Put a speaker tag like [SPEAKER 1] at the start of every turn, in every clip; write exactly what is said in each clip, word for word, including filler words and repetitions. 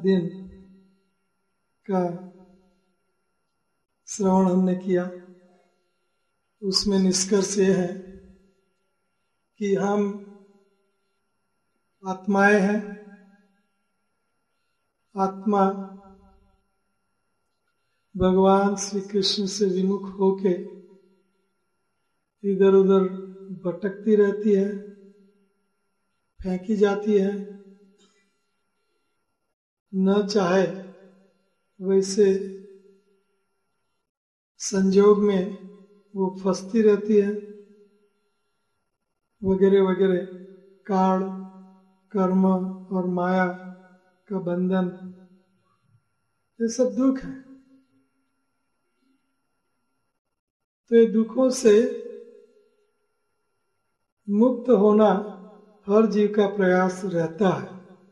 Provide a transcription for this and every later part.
[SPEAKER 1] दिन का श्रवण हमने किया। उसमें निष्कर्ष ये है कि हम आत्माएं हैं। आत्मा भगवान श्री कृष्ण से विमुख होके इधर उधर भटकती रहती है, फेंकी जाती है, न चाहे वैसे संयोग में वो फंसती रहती है, वगैरह वगैरह। काल, कर्म और माया का बंधन, ये सब दुख है। तो ये दुखों से मुक्त होना हर जीव का प्रयास रहता है।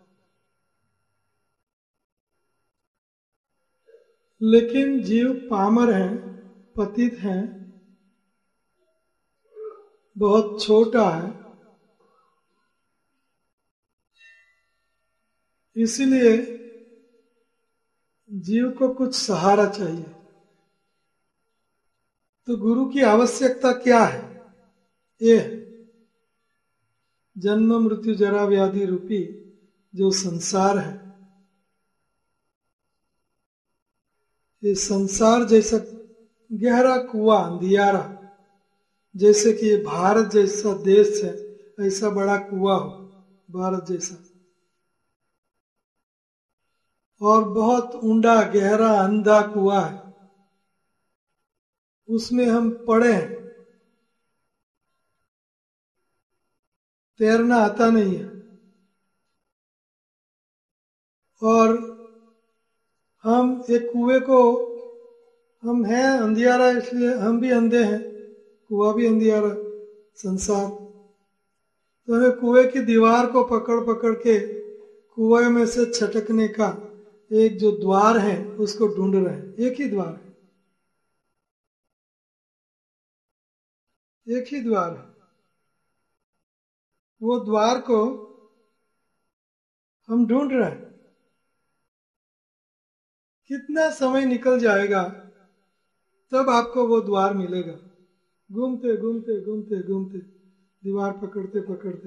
[SPEAKER 1] लेकिन जीव पामर हैं, पतित हैं, बहुत छोटा है, इसीलिए जीव को कुछ सहारा चाहिए। तो गुरु की आवश्यकता क्या है? ये जन्म मृत्यु जरा व्याधि रूपी जो संसार है, ये संसार जैसा गहरा कुआं, अंधियारा, जैसे कि ये भारत जैसा देश है, ऐसा बड़ा कुआं हो, भारत जैसा, और बहुत ऊंडा गहरा अंधा कुआं है, उसमें हम पड़े हैं। तैरना आता नहीं है और हम एक कुएं को, हम हैं अंधियारा, इसलिए हम भी अंधे हैं, कुआं भी अंधियारा, संसार। तो हमें कुएं की दीवार को पकड़ पकड़ के कुएं में से छटकने का एक जो द्वार है उसको ढूंढ रहे हैं। एक ही द्वार है, एक ही द्वार है। वो द्वार को हम ढूंढ रहे हैं। कितना समय निकल जाएगा तब आपको वो द्वार मिलेगा। घूमते घूमते घूमते घूमते दीवार पकड़ते पकड़ते।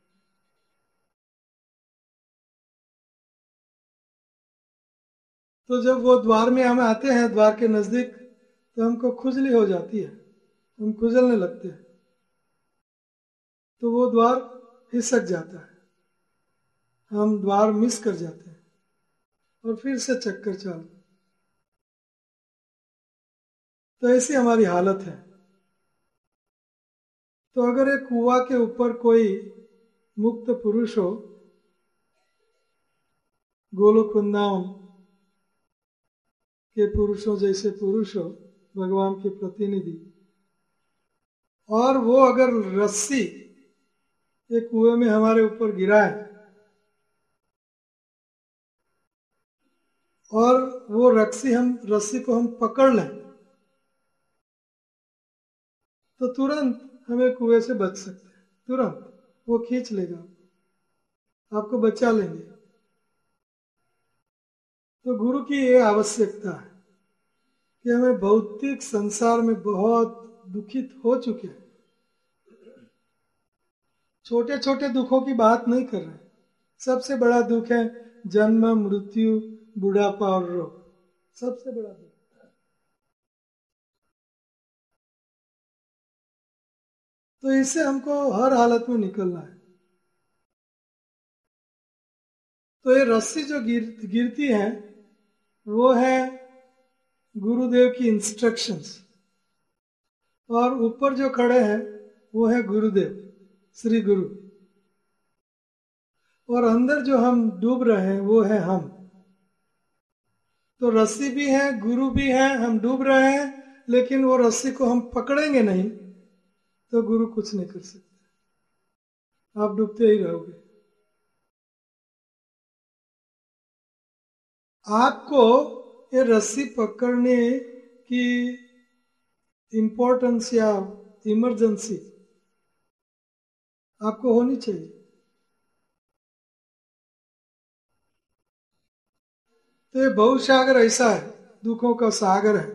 [SPEAKER 1] तो जब वो द्वार में हम आते हैं, द्वार के नजदीक, तो हमको खुजली हो जाती है, हम खुजलने लगते हैं, तो वो द्वार खिसक जाता है, हम द्वार मिस कर जाते हैं और फिर से चक्कर चालू। तो ऐसी हमारी हालत है। तो अगर एक कुआं के ऊपर कोई मुक्त पुरुष हो, गोलोक वृंदावन के पुरुषों जैसे पुरुष हो, भगवान के प्रतिनिधि, और वो अगर रस्सी एक कुएं में हमारे ऊपर गिराए और वो रस्सी हम रस्सी को हम पकड़ लें, तो तुरंत हमें कुएं से बच सकते हैं। तुरंत वो खींच लेगा, आपको बचा लेंगे। तो गुरु की ये आवश्यकता है कि हमें भौतिक संसार में बहुत दुखित हो चुके हैं। छोटे छोटे दुखों की बात नहीं कर रहे, सबसे बड़ा दुख है जन्म, मृत्यु, बुढ़ापा और रोग। सबसे बड़ा दुख। तो इससे हमको हर हालत में निकलना है। तो ये रस्सी जो गिर, गिरती है वो है गुरुदेव की इंस्ट्रक्शंस, और ऊपर जो खड़े हैं वो है गुरुदेव, श्री गुरु, और अंदर जो हम डूब रहे हैं वो है हम। तो रस्सी भी है, गुरु भी है, हम डूब रहे हैं, लेकिन वो रस्सी को हम पकड़ेंगे नहीं तो गुरु कुछ नहीं कर सकते, आप डूबते ही रहोगे। आपको ये रस्सी पकड़ने की इंपॉर्टेंस या इमरजेंसी आपको होनी चाहिए। तो ये भवसागर ऐसा है, दुखों का सागर है,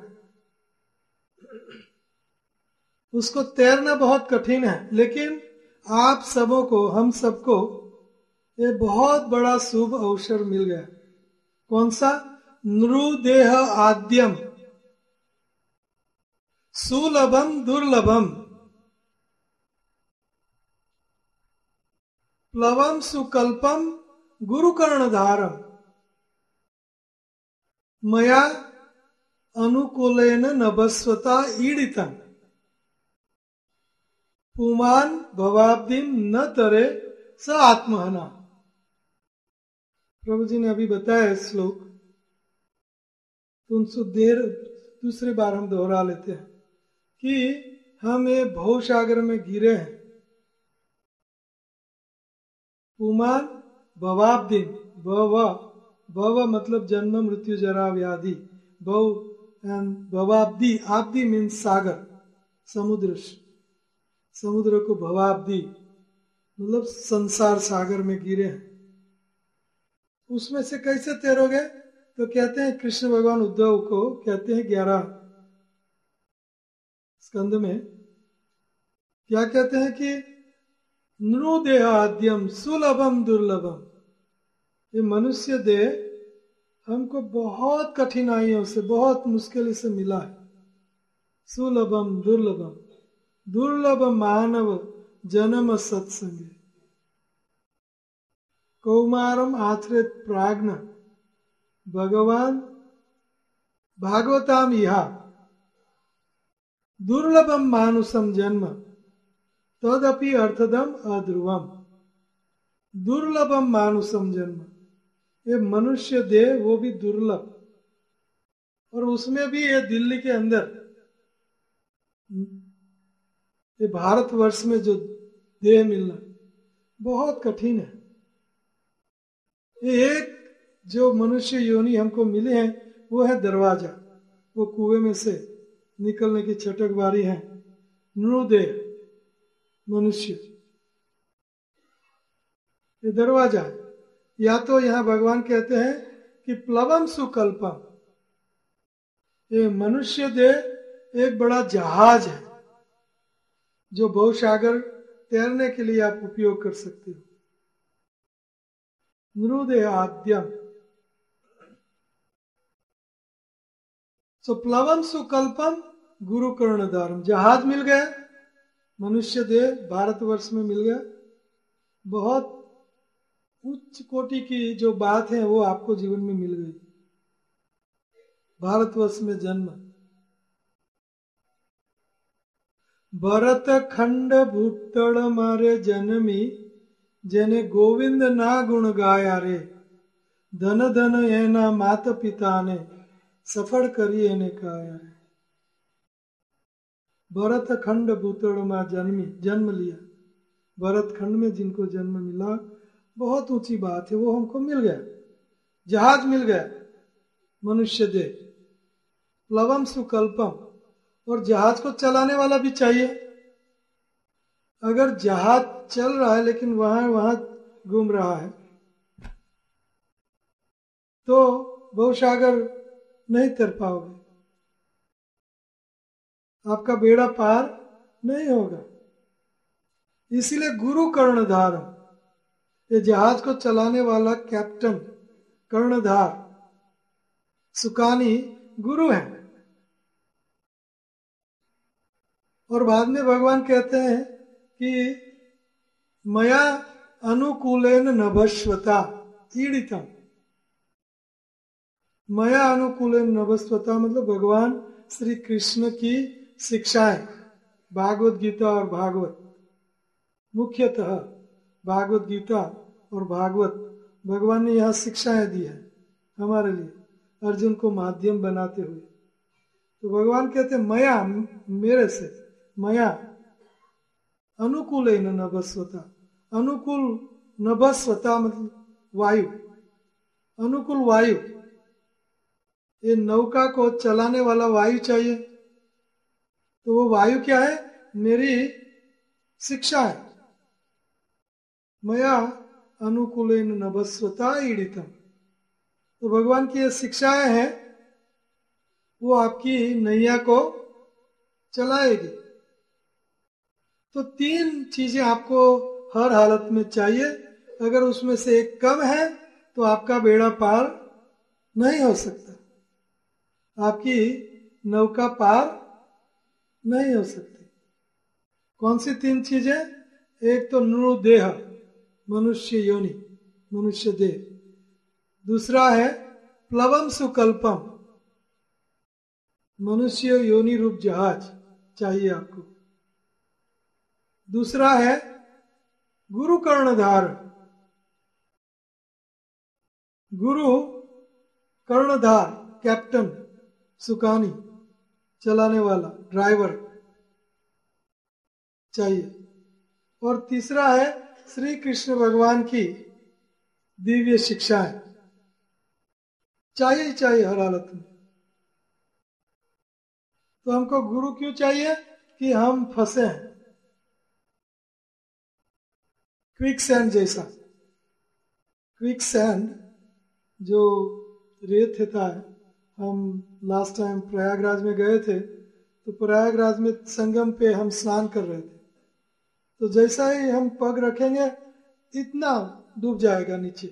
[SPEAKER 1] उसको तैरना बहुत कठिन है। लेकिन आप सबों को, हम सबको ये बहुत बड़ा शुभ अवसर मिल गया। कौन सा? नृदेह आद्यम सुलभम दुर्लभम प्लवम सुकल्पम गुरुकर्णधारम मया अनुकूलेन नभस्वता ईडितम पुमान भवाब्दिम न तरे स आत्महना। प्रभु जी ने अभी बताया श्लोक, तो उनसे देर दूसरी बार हम दोहरा लेते हैं कि हम ये भवसागर में गिरे हैं। पुमान भवाब्दिम, भव भव मतलब जन्म मृत्यु जरा व्याधि, भव एंड भवाब्दि, आब्दि मीन्स सागर, समुद्र, समुद्र को भवाब्दि मतलब संसार सागर में गिरे हैं। उसमें से कैसे तैरोगे? तो कहते हैं कृष्ण भगवान उद्धव को कहते हैं ग्यारह स्कंद में क्या कहते हैं कि नृदेह आद्यम सुलभम दुर्लभम, ये मनुष्य देह हमको बहुत कठिनाइयों से, बहुत मुश्किल से मिला है। सुलभम दुर्लभम, दुर्लभ मानव जन्म सत्संगे कौमारम आश्रित प्राज्ञ भगवान भागवताम इहा दुर्लभम मानुषम जन्म तदपि अर्थदम अध्रुवम। दुर्लभम मानुषम जन्म, ये मनुष्य देह वो भी दुर्लभ, और उसमें भी ये दिल्ली के अंदर, ये भारतवर्ष में जो देह मिलना बहुत कठिन है। ये एक जो मनुष्य योनि हमको मिले हैं वो है दरवाजा, वो कुएं में से निकलने की छटक बारी है। नृदेह मनुष्य, ये दरवाजा है। या तो यहाँ भगवान कहते हैं कि प्लवम सुकल्पम, ये मनुष्य देह एक बड़ा जहाज है जो भवसागर तैरने के लिए आप उपयोग कर सकते हो। नृदेह आद्यम, सो प्लवम सुकल्पम गुरु कर्णधारम, जहाज मिल गया, मनुष्य देह भारतवर्ष में मिल गया। बहुत उच्च कोटि की जो बात है वो आपको जीवन में मिल गई, भारतवर्ष में जन्म। भरत खंड भूतड़ मारे जन्मी जेने गोविंद ना गुण गाया रे, धन धन एना माता पिता ने सफल करी एने काया रे। भरत खंड भूतड़ में जन्मी, जन्म लिया, भरत खंड में जिनको जन्म मिला, बहुत ऊंची बात है, वो हमको मिल गया, जहाज मिल गया मनुष्य देह। प्लवम सुकल्पम, और जहाज को चलाने वाला भी चाहिए। अगर जहाज चल रहा है लेकिन वहां वहां घूम रहा है तो भवसागर नहीं तर पाओगे, आपका बेड़ा पार नहीं होगा। इसीलिए गुरु कर्णधार, ये जहाज को चलाने वाला कैप्टन कर्णधार सुकानी गुरु है। और बाद में भगवान कहते हैं कि मया अनुकूलेन नभस्वता ईडितम, मया अनुकूलेन नभस्वता मतलब भगवान श्री कृष्ण की शिक्षाएं, भागवत गीता और भागवत, मुख्यतः भागवत गीता और भागवत, भगवान ने यहाँ शिक्षाएं दी है हमारे लिए, अर्जुन को माध्यम बनाते हुए। तो भगवान कहते हैं मया, मेरे से, मया अनुकूल नभस्वता, अनुकूल नभस्वता मतलब वायु, अनुकूल वायु, ये नौका को चलाने वाला वायु चाहिए। तो वो वायु क्या है? मेरी शिक्षा है। मया अनुकूलेन नभस्वता ईडितम, तो भगवान की ये शिक्षाएं हैं, वो आपकी नैया को चलाएगी। तो तीन चीजें आपको हर हालत में चाहिए। अगर उसमें से एक कम है तो आपका बेड़ा पार नहीं हो सकता, आपकी नौका पार नहीं हो सकती। कौन सी तीन चीजें? एक तो नृदेह, मनुष्य योनि, मनुष्य देह। दूसरा है प्लवम सुकल्पम, मनुष्य योनि रूप जहाज चाहिए आपको। दूसरा है गुरु कर्णधार, गुरु कर्णधार, कैप्टन, सुकानी, चलाने वाला, ड्राइवर चाहिए। और तीसरा है श्री कृष्ण भगवान की दिव्य शिक्षाएं चाहिए ही चाहिए हर हालत में। तो हमको गुरु क्यों चाहिए? कि हम फंसे हैं क्विक सैंड जैसा। क्विक सैंड जो रेत होता है, हम लास्ट टाइम प्रयागराज में गए थे, तो प्रयागराज में संगम पे हम स्नान कर रहे थे। तो जैसा ही हम पग रखेंगे इतना डूब जाएगा नीचे,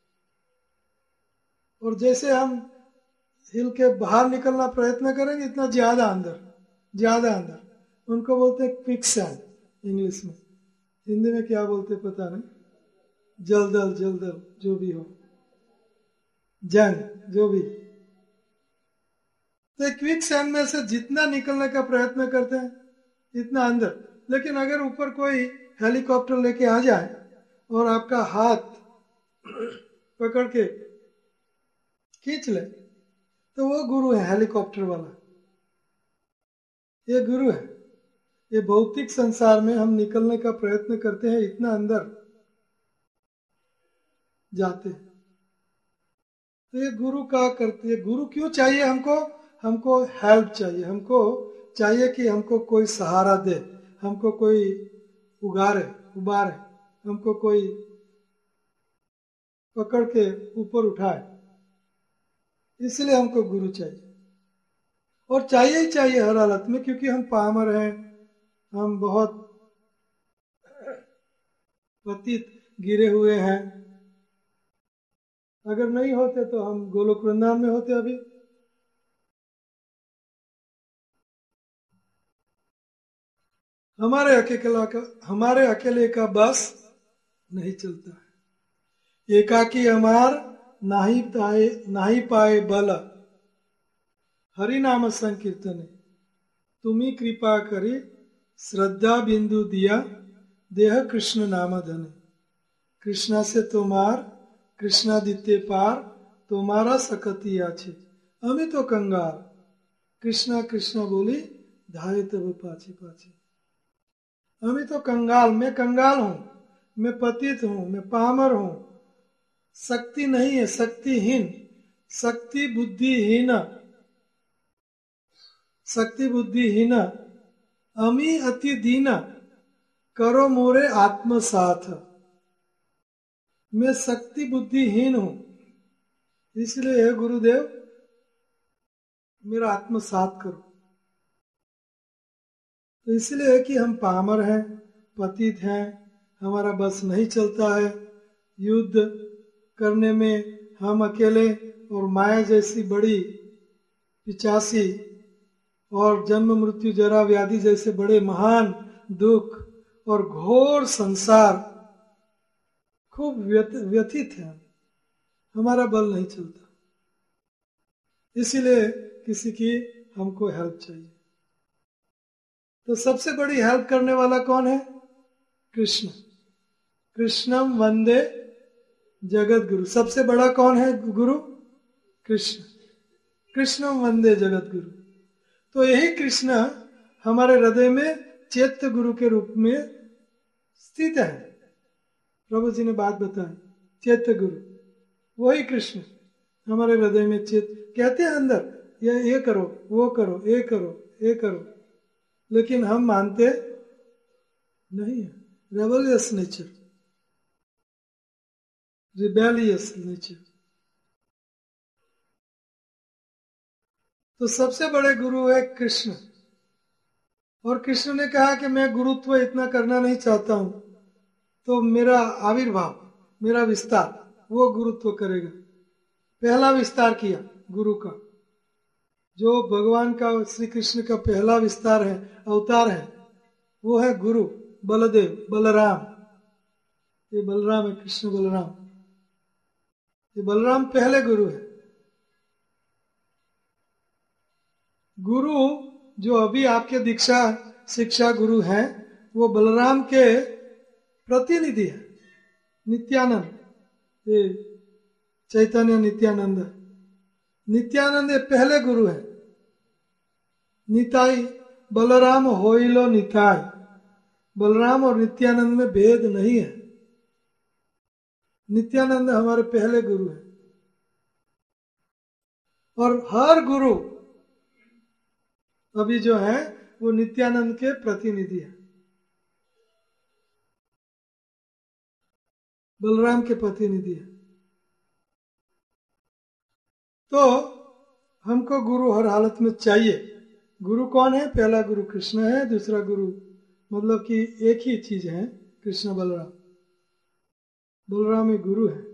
[SPEAKER 1] और जैसे हम हिल के बाहर निकलना प्रयत्न करेंगे इतना ज्यादा अंदर, ज्यादा अंदर। उनको बोलते हैं क्विक सैंड इंग्लिश में, हिंदी में क्या बोलते पता नहीं, जलदल, जलदल जो भी हो, जंग जो भी। तो क्विक सैंड में से जितना निकलने का प्रयत्न करते हैं इतना अंदर। लेकिन अगर ऊपर कोई हेलीकॉप्टर लेके आ जाए और आपका हाथ पकड़ के खींच ले, तो वो गुरु है, हेलीकॉप्टर वाला। ये गुरु है। ये भौतिक संसार में हम निकलने का प्रयत्न करते हैं, इतना अंदर जाते हैं। तो ये गुरु का करते हैं। गुरु क्यों चाहिए हमको? हमको हेल्प चाहिए, हमको चाहिए कि हमको कोई सहारा दे, हमको कोई उगारे, उबारे, हमको कोई पकड़ के ऊपर उठाए। इसलिए हमको गुरु चाहिए, और चाहिए ही चाहिए हर हालत में, क्योंकि हम पामर हैं, हम बहुत पतित गिरे हुए हैं। अगर नहीं होते तो हम गोलोक वृंदावन में होते अभी। हमारे अकेला का हमारे अकेले का बस नहीं चलता है। एकाकी हमार नाही पाए नाही पाए बल, हरि नाम संकीर्तन, तुम्ही कृपा करी, श्रद्धा बिंदु दिया, देह कृष्ण नाम धन। कृष्णा से तुम्हार, कृष्णादित्य पार, तुम्हारा सकती आछे, अमी तो कंगाल, कृष्णा कृष्णा बोली, धाये तब पाछे पाछे। अमी तो कंगाल, मैं कंगाल हूं, मैं पतित हूं, मैं पामर हूं, शक्ति नहीं है, शक्तिहीन, शक्ति बुद्धिहीन, शक्ति बुद्धिहीन, अमी अति दीन, करो मोरे आत्मसाथ। मैं शक्ति बुद्धिहीन हूं, इसलिए हे गुरुदेव मेरा आत्मसात करो। तो इसलिए कि हम पामर हैं, पतित हैं, हमारा बस नहीं चलता है। युद्ध करने में हम अकेले, और माया जैसी बड़ी पिचासी और जन्म मृत्यु जरा व्याधि जैसे बड़े महान दुख और घोर संसार खूब व्यथित है, हमारा बल नहीं चलता। इसीलिए किसी की हमको हेल्प चाहिए। तो सबसे बड़ी हेल्प करने वाला कौन है? कृष्ण। कृष्णम वंदे जगत गुरु। सबसे बड़ा कौन है गुरु? कृष्ण। कृष्णम वंदे जगत गुरु। तो यही कृष्ण हमारे हृदय में चैत्य गुरु के रूप में स्थित है। प्रभु जी ने बात बताई, चैत्य गुरु वही कृष्ण हमारे हृदय में चेत कहते हैं अंदर, ये ये करो, वो करो, ये करो, ये करो, लेकिन हम मानते नहीं है। Rebellious nature, rebellious nature. तो सबसे बड़े गुरु है कृष्ण। और कृष्ण ने कहा कि मैं गुरुत्व इतना करना नहीं चाहता हूं, तो मेरा आविर्भाव, मेरा विस्तार, वो गुरुत्व करेगा। पहला विस्तार किया गुरु का, जो भगवान का, श्री कृष्ण का पहला विस्तार है, अवतार है, वो है गुरु बलदेव, बलराम। ये बलराम है, कृष्ण बलराम। ये बलराम पहले गुरु है। गुरु जो अभी आपके दीक्षा शिक्षा गुरु हैं, वो बलराम के प्रतिनिधि है। नित्यानंद, ये चैतन्य नित्यानंद, नित्यानंद ये पहले गुरु है। निताई बलराम होइलो निताई, बलराम और नित्यानंद में भेद नहीं है। नित्यानंद हमारे पहले गुरु हैं। और हर गुरु अभी जो है वो नित्यानंद के प्रतिनिधि है, बलराम के प्रतिनिधि है। तो हमको गुरु हर हालत में चाहिए। गुरु कौन है? पहला गुरु कृष्ण है, दूसरा गुरु मतलब कि एक ही चीज है, कृष्ण बलराम। बलराम एक गुरु है।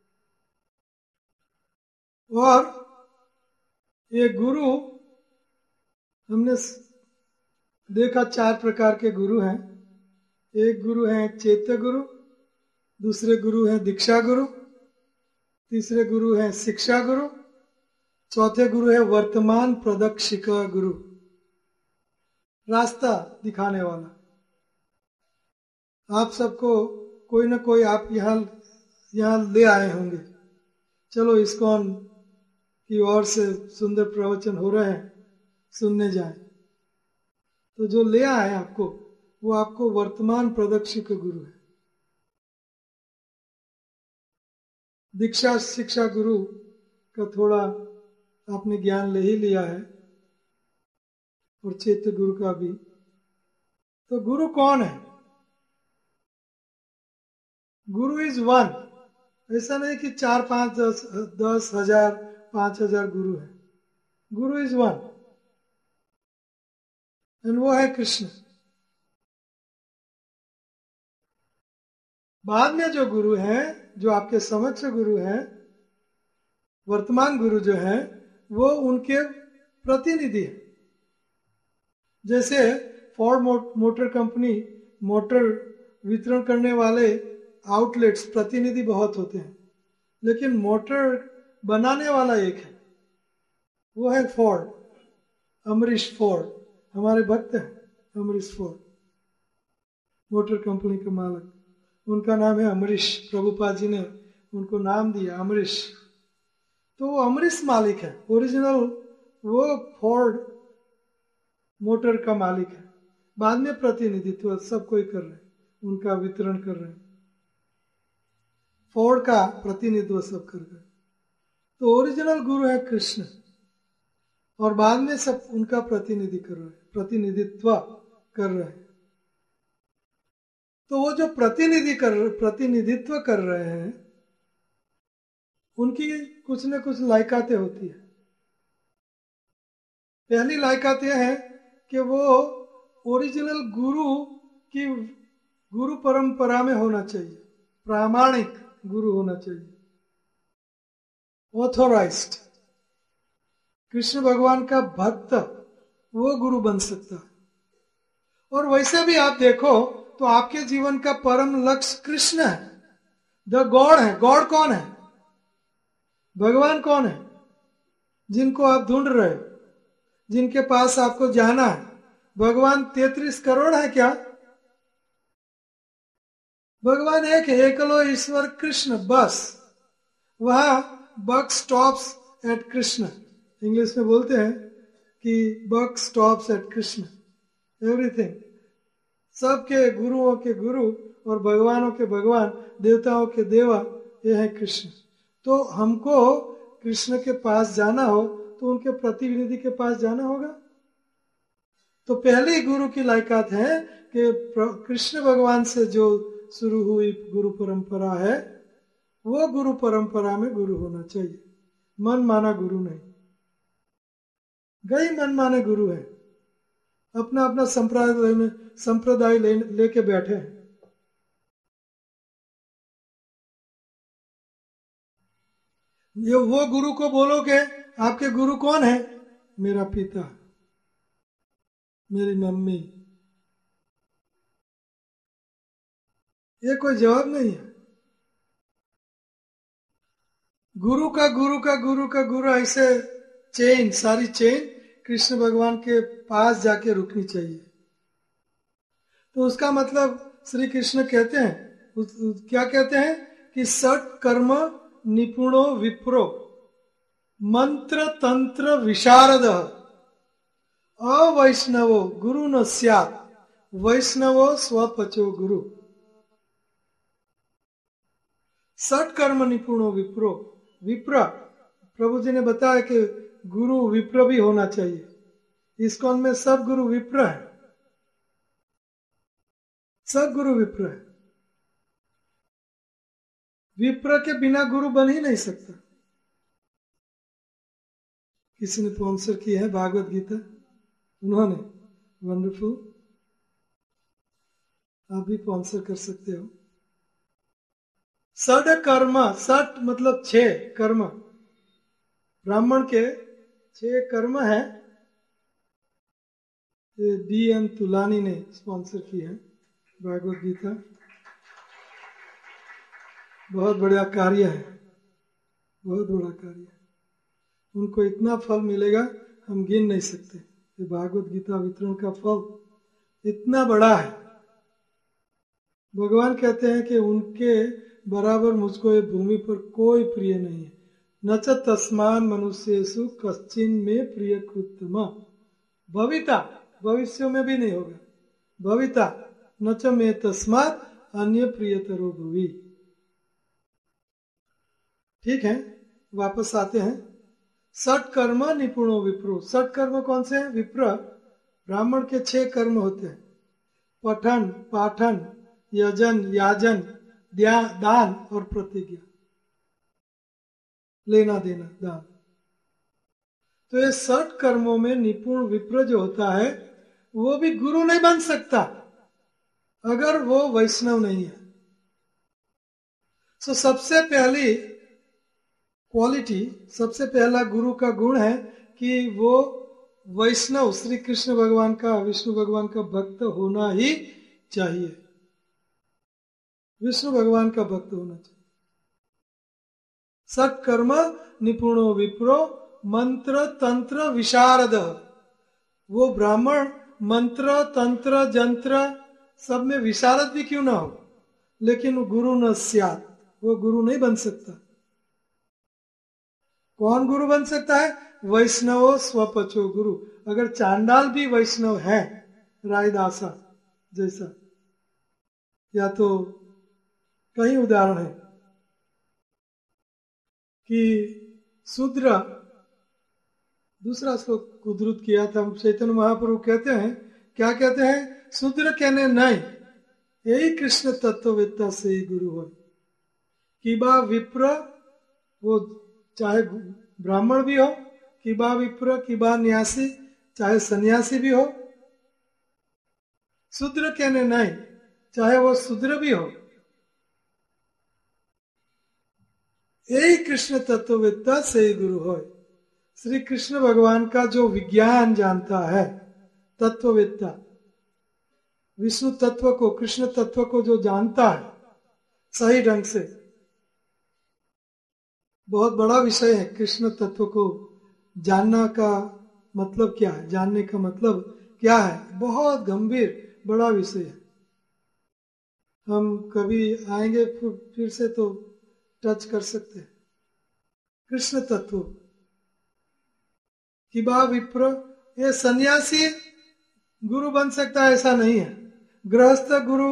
[SPEAKER 1] और ये गुरु हमने देखा चार प्रकार के गुरु हैं। एक गुरु है चैत्य गुरु, दूसरे गुरु है दीक्षा गुरु, तीसरे गुरु है शिक्षा गुरु, चौथे गुरु है वर्तमान प्रदक्षिका गुरु, रास्ता दिखाने वाला। आप सबको कोई ना कोई आप यहाँ यहाँ ले आए होंगे, चलो इस्कॉन की ओर से सुंदर प्रवचन हो रहे हैं, सुनने जाएं। तो जो ले आए आपको, वो आपको वर्तमान प्रदक्षिक गुरु है। दीक्षा शिक्षा गुरु का थोड़ा आपने ज्ञान ले ही लिया है, और चैत्य गुरु का भी। तो गुरु कौन है? गुरु इज वन। ऐसा नहीं कि चार पांच दस दस हजार पांच हजार गुरु है। गुरु इज वन, एंड वो है कृष्ण। बाद में जो गुरु हैं, जो आपके समक्ष गुरु हैं, वर्तमान गुरु जो है, वो उनके प्रतिनिधि है। जैसे फोर्ड मोटर कंपनी, मोटर वितरण करने वाले आउटलेट्स प्रतिनिधि बहुत होते हैं, लेकिन मोटर बनाने वाला एक है, वो है फोर्ड, अमरीश फोर्ड। हमारे भक्त हैं अमरीश फोर्ड, मोटर कंपनी के मालिक। उनका नाम है अमरीश, प्रभुपाद जी ने उनको नाम दिया अमरीश। तो वो अमरीश मालिक है, ओरिजिनल वो फोर्ड मोटर का मालिक है। बाद में प्रतिनिधित्व सब कोई कर रहे हैं, उनका वितरण कर रहे हैं, फोर्ड का प्रतिनिधित्व सब कर रहे हैं। तो ओरिजिनल गुरु है कृष्ण, और बाद में सब उनका प्रतिनिधि कर रहे हैं, प्रतिनिधित्व कर रहे हैं। तो वो जो प्रतिनिधि कर प्रतिनिधित्व कर रहे हैं, उनकी कुछ न कुछ लायकातें होती है। पहली लायकात यह है कि वो ओरिजिनल गुरु की गुरु परंपरा में होना चाहिए, प्रामाणिक गुरु होना चाहिए, ऑथोराइज्ड। कृष्ण भगवान का भक्त वो गुरु बन सकता है। और वैसे भी आप देखो तो आपके जीवन का परम लक्ष्य कृष्ण है, द गॉड है। गॉड कौन है? भगवान कौन है? जिनको आप ढूंढ रहे हो, जिनके पास आपको जाना है, भगवान तैतीस करोड़ है क्या? भगवान एक है, एकलो ईश्वर कृष्ण, बस। वहां buck stops at Krishna. English में बोलते हैं कि buck stops at Krishna. Everything, सबके गुरुओं के गुरु और भगवानों के भगवान, देवताओं के देवा, ये है कृष्ण। तो हमको कृष्ण के पास जाना हो तो उनके प्रतिनिधि के पास जाना होगा। तो पहले गुरु की लायकात है कि कृष्ण भगवान से जो शुरू हुई गुरु परंपरा है, वो गुरु परंपरा में गुरु होना चाहिए, मन माना गुरु नहीं। कई मनमाने गुरु हैं, अपना अपना संप्रदाय लेने संप्रदाय ले, लेके बैठे हैं। ये वो गुरु को बोलोगे आपके गुरु कौन है? मेरा पिता, मेरी मम्मी, ये कोई जवाब नहीं है। गुरु का गुरु का गुरु का गुरु ऐसे चेन, सारी चेन कृष्ण भगवान के पास जाके रुकनी चाहिए। तो उसका मतलब श्री कृष्ण कहते हैं, उस, उस, क्या कहते हैं कि सट कर्म निपुणो विप्रो मंत्र तंत्र विशारद अवैष्णवो गुरु न स्यात् वैष्णवो स्वपचो गुरु। सट कर्म निपुणो विप्रो, विप्र, प्रभु जी ने बताया कि गुरु विप्र भी होना चाहिए। इस्कॉन में सब गुरु विप्र है, सब गुरु विप्र है। विप्र के बिना गुरु बन ही नहीं सकता। किसी ने स्पॉन्सर की है भागवत गीता, उन्होंने, वंडरफुल, आप भी स्पॉन्सर कर सकते हो। सड कर्म, सट मतलब छह कर्म, ब्राह्मण के छह कर्म है। डी एन तुलानी ने स्पॉन्सर की है भागवत गीता, बहुत बड़ा कार्य है, बहुत बड़ा कार्य है। उनको इतना फल मिलेगा हम गिन नहीं सकते। ये भागवत गीता वितरण का फल इतना बड़ा है। भगवान कहते हैं कि उनके बराबर मुझको ये भूमि पर कोई प्रिय नहीं है। न च तस्मान मनुष्येषु कश्चिन में प्रिय कृतमा भविता, भविष्य में भी नहीं होगा। भविता न च में तस्मात अन्य प्रियतरो भुवि। ठीक है, वापस आते हैं। सट कर्म निपुणो विप्रो, सट कर्म कौन से हैं? विप्र, ब्राह्मण के छह कर्म होते हैं, पठन, पाठन, यजन, याजन, दान और प्रतिज्ञा, लेना देना, दान। तो ये सट कर्मों में निपुण विप्र जो होता है वो भी गुरु नहीं बन सकता अगर वो वैष्णव नहीं है। सो सबसे पहली क्वालिटी, सबसे पहला गुरु का गुण है कि वो वैष्णव, श्री कृष्ण भगवान का, विष्णु भगवान का भक्त होना ही चाहिए। विष्णु भगवान का भक्त होना चाहिए। सत कर्म निपुणो विप्रो मंत्र तंत्र विशारद, वो ब्राह्मण मंत्र तंत्र जंत्र सब में विशारद भी क्यों ना हो, लेकिन गुरु न स्यात्, वो गुरु नहीं बन सकता। कौन गुरु बन सकता है? वैष्णव स्वपचो गुरु। अगर चांडाल भी वैष्णव है, रायदासा जैसा, या तो कई उदाहरण है कि शूद्र, दूसरा श्लोक उद्धृत किया था चैतन्य महाप्रभु, कहते हैं, क्या कहते हैं? शूद्र कहने नहीं, यही कृष्ण तत्ववेत्ता से ही गुरु हो। कि बा विप्र, वो चाहे ब्राह्मण भी हो, कि बा विप्र, कि बा न्यासी, चाहे सन्यासी भी हो, शूद्र कहने नहीं, चाहे वो शूद्र भी हो, यही कृष्ण तत्ववेत्ता से ही गुरु हो। श्री कृष्ण भगवान का जो विज्ञान जानता है, तत्ववेत्ता, विष्णु तत्व को, कृष्ण तत्व को जो जानता है सही ढंग से, बहुत बड़ा विषय है कृष्ण तत्व को जानना का मतलब क्या है, जानने का मतलब क्या है, बहुत गंभीर बड़ा विषय है। हम कभी आएंगे फिर से तो टच कर सकते हैं। कृष्ण तत्व कि बा विप्र, ये सन्यासी गुरु बन सकता है ऐसा नहीं है, गृहस्थ गुरु,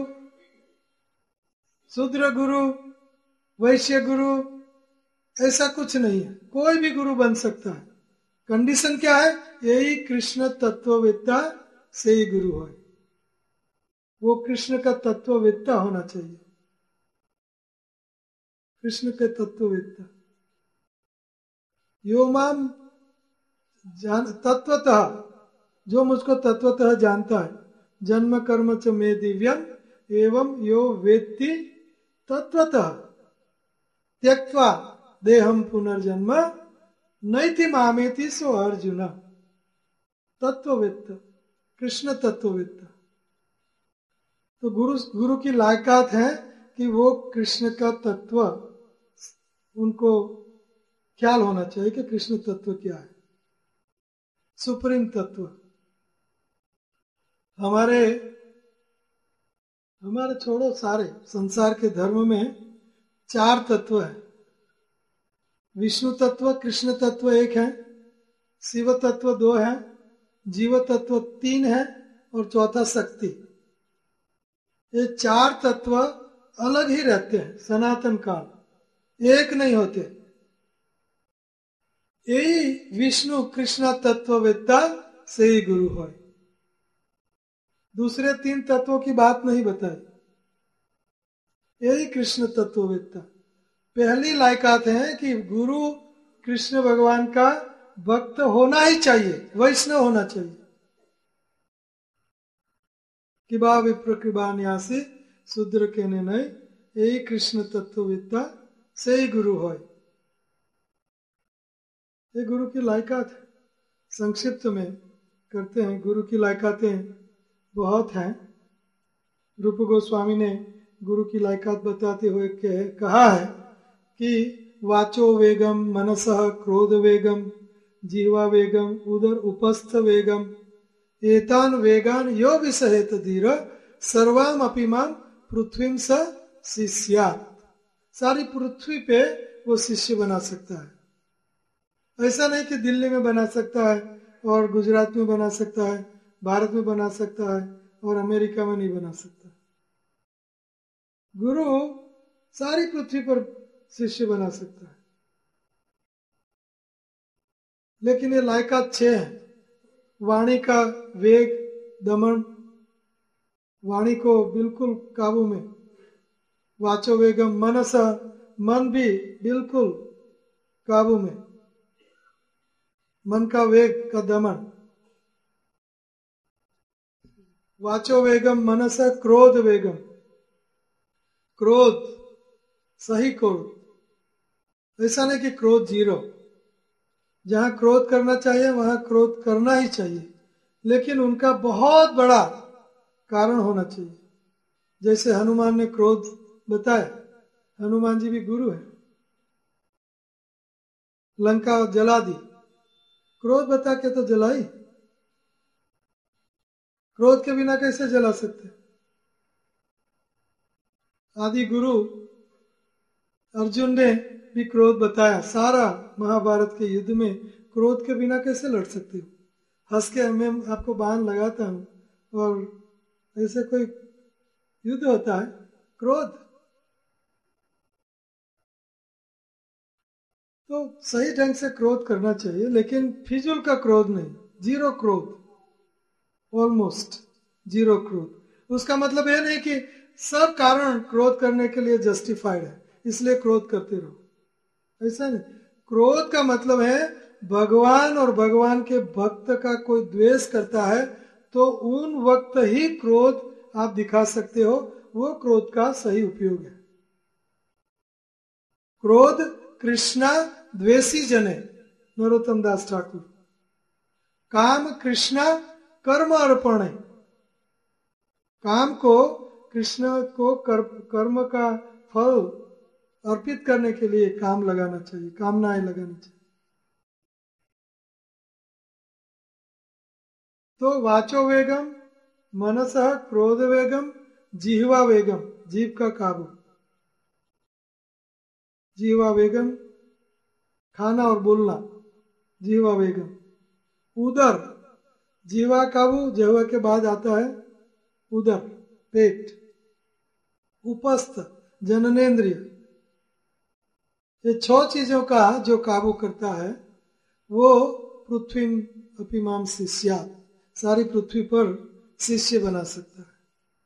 [SPEAKER 1] शूद्र गुरु, वैश्य गुरु, ऐसा कुछ नहीं है, कोई भी गुरु बन सकता है। कंडीशन क्या है? यही कृष्ण तत्ववेत्ता से ही गुरु है, वो कृष्ण का तत्ववेत्ता होना चाहिए, कृष्ण के तत्ववेत्ता। यो माम जान तत्वतः, जो मुझको तत्वतः जानता है, जन्म कर्म च मे दिव्यम एवं यो वेत्ति तत्वतः त्यक्त्वा देहम पुनर्जन्म नैति मामेति सो अर्जुन। तत्ववेत्त, कृष्ण तत्ववेत्त। तो गुरु गुरु की लायकात है कि वो कृष्ण का तत्व, उनको ख्याल होना चाहिए कि कृष्ण तत्व क्या है, सुप्रीम तत्व। हमारे हमारे छोड़ो सारे संसार के धर्म में चार तत्व है। विष्णु तत्व, कृष्ण तत्व एक है, शिव तत्व दो है, जीव तत्व तीन है और चौथा शक्ति। ये चार तत्व अलग ही रहते हैं सनातन काल, एक नहीं होते। यही विष्णु कृष्ण तत्ववेत्ता से ही गुरु है। दूसरे तीन तत्वों की बात नहीं बताई, यही कृष्ण तत्ववेत्ता। पहली लायकात है कि गुरु कृष्ण भगवान का भक्त होना ही चाहिए, वैष्णव होना चाहिए। किबा विप्र कृबा न्यासी शूद्र के नहीं, यही कृष्ण तत्ववेत्ता से ही गुरु है। ये गुरु की लायकात है। संक्षिप्त में करते हैं, गुरु की लायकातें बहुत हैं। रूप गोस्वामी ने गुरु की लायकात बताते हुए कहा है कि वाचो वेगम मनसः क्रोध वेगम जीवा वेगम उदर उपस्थ वेगम एतान वेगान यो विसहेत धीर सर्वाम अपिमाम पृथ्वीम स शिष्यात्। सारी पृथ्वी पे वो शिष्य बना सकता है। ऐसा नहीं कि दिल्ली में बना सकता है और गुजरात में बना सकता है, भारत में बना सकता है और अमेरिका में नहीं बना सकता। गुरु सारी पृथ्वी पर शिष्य बना सकता है। लेकिन ये लायकात छह है। वाणी का वेग दमन, वाणी को बिल्कुल काबू में। वाचो वेगम मनस, मन भी बिल्कुल काबू में, मन का वेग का दमन। वाचो वेगम मनस क्रोध वेगम, क्रोध सही क्रोध। ऐसा नहीं कि क्रोध जीरो, जहां क्रोध करना चाहिए वहां क्रोध करना ही चाहिए, लेकिन उनका बहुत बड़ा कारण होना चाहिए। जैसे हनुमान ने क्रोध बताया, हनुमान जी भी गुरु है। लंका जला दी, क्रोध बता के तो जलाई। क्रोध के बिना कैसे जला सकते? आदि गुरु अर्जुन ने भी क्रोध बताया। सारा महाभारत के युद्ध में क्रोध के बिना कैसे लड़ सकते हो? हंस के मैं आपको बाण लगाता हूं और ऐसे कोई युद्ध होता है? क्रोध। तो सही ढंग से क्रोध करना चाहिए, लेकिन फिजूल का क्रोध नहीं, जीरो क्रोध, ऑलमोस्ट जीरो क्रोध। उसका मतलब यह नहीं कि सब कारण क्रोध करने के लिए जस्टिफाइड है इसलिए क्रोध करते रहो, ऐसा नहीं। क्रोध का मतलब है भगवान और भगवान के भक्त का कोई द्वेष करता है तो उन वक्त ही क्रोध आप दिखा सकते हो, वो क्रोध का सही उपयोग है। क्रोध कृष्णा द्वेषी जने, नरोत्तम दास ठाकुर। काम कृष्णा कर्म अर्पण है, काम को कृष्ण को कर, कर्म का फल अर्पित करने के लिए काम लगाना चाहिए, कामनाएं लगानी चाहिए। तो वाचो वेगम मनसः क्रोध वेगम जिह्वा वेगम, जीव का काबू। जीवा वेगम खाना और बोलना, जीवा वेगम। उदर, जीवा काबू, जीवा के बाद आता है उदर, पेट। उपस्थ जननेन्द्रिय। ये छह चीजों का जो काबू करता है वो पृथ्वी अपिमाम शिष्यात्, सारी पृथ्वी पर शिष्य बना सकता है।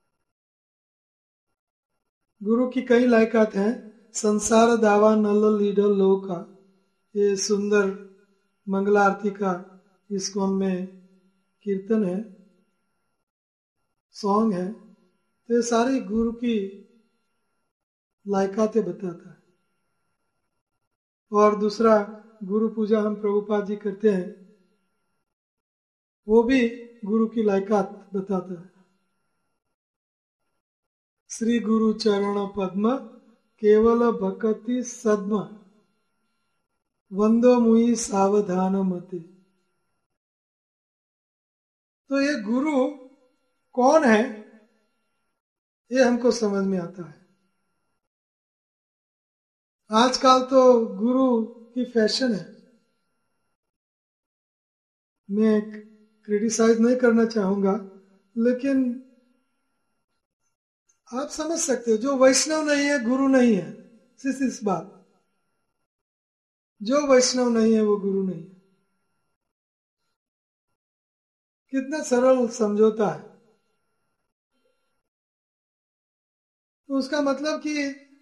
[SPEAKER 1] गुरु की कई लायकात हैं। संसार दावा नल लीडर लो का, ये सुंदर मंगला आरती का इस्कॉन में कीर्तन है, सॉन्ग है, तो ये सारी गुरु की लायकातें बताता है। और दूसरा, गुरु पूजा हम प्रभुपाद जी करते हैं, वो भी गुरु की लायकात बताता है। श्री गुरु चरण पद्म केवल भक्ति सद्म वंदो मुई सावधान मते। तो ये गुरु कौन है, ये हमको समझ में आता है। आजकल तो गुरु की फैशन है। मैं क्रिटिसाइज नहीं करना चाहूंगा, लेकिन आप समझ सकते हो, जो वैष्णव नहीं है गुरु नहीं है। सिर्फ इस बात, जो वैष्णव नहीं है वो गुरु नहीं है। कितना सरल समझौता है। तो उसका मतलब कि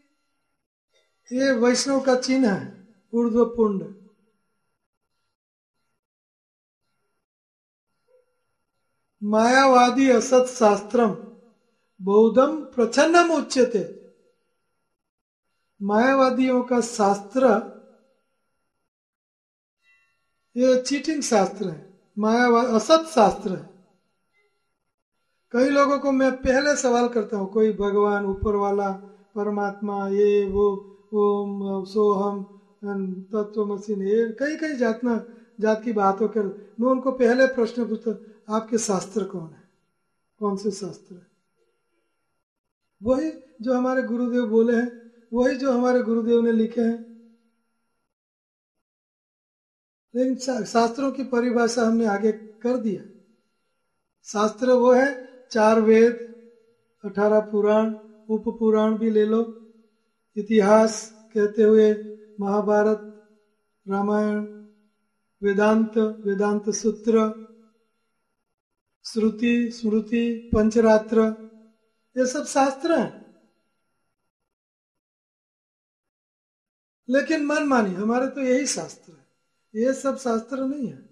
[SPEAKER 1] ये वैष्णव का चिन्ह है, ऊर्ध्व पुंड। मायावादी असत शास्त्रम बौद्धम प्रच्छन्नम उच्यते। मायावादियों का शास्त्र ये चीटिंग शास्त्र है, मायावाद असत शास्त्र है। कई लोगों को मैं पहले सवाल करता हूँ, कोई भगवान, ऊपर वाला, परमात्मा, ये वो, ओम सोहम, तत्वमसि, ये कई कई जातना जात की बातों कर, मैं उनको पहले प्रश्न पूछता, आपके शास्त्र कौन है, कौन से शास्त्र है? वही जो हमारे गुरुदेव बोले हैं, वही जो हमारे गुरुदेव ने लिखे हैं। लेकिन शास्त्रों की परिभाषा हमने आगे कर दिया। शास्त्र वो है चार वेद, अठारह पुराण, उप पुराण भी ले लो, इतिहास कहते हुए महाभारत, रामायण, वेदांत, वेदांत सूत्र, श्रुति, स्मृति, पंचरात्र, ये सब शास्त्र हैं। लेकिन मन मानी हमारे तो यही शास्त्र है, ये सब शास्त्र नहीं है।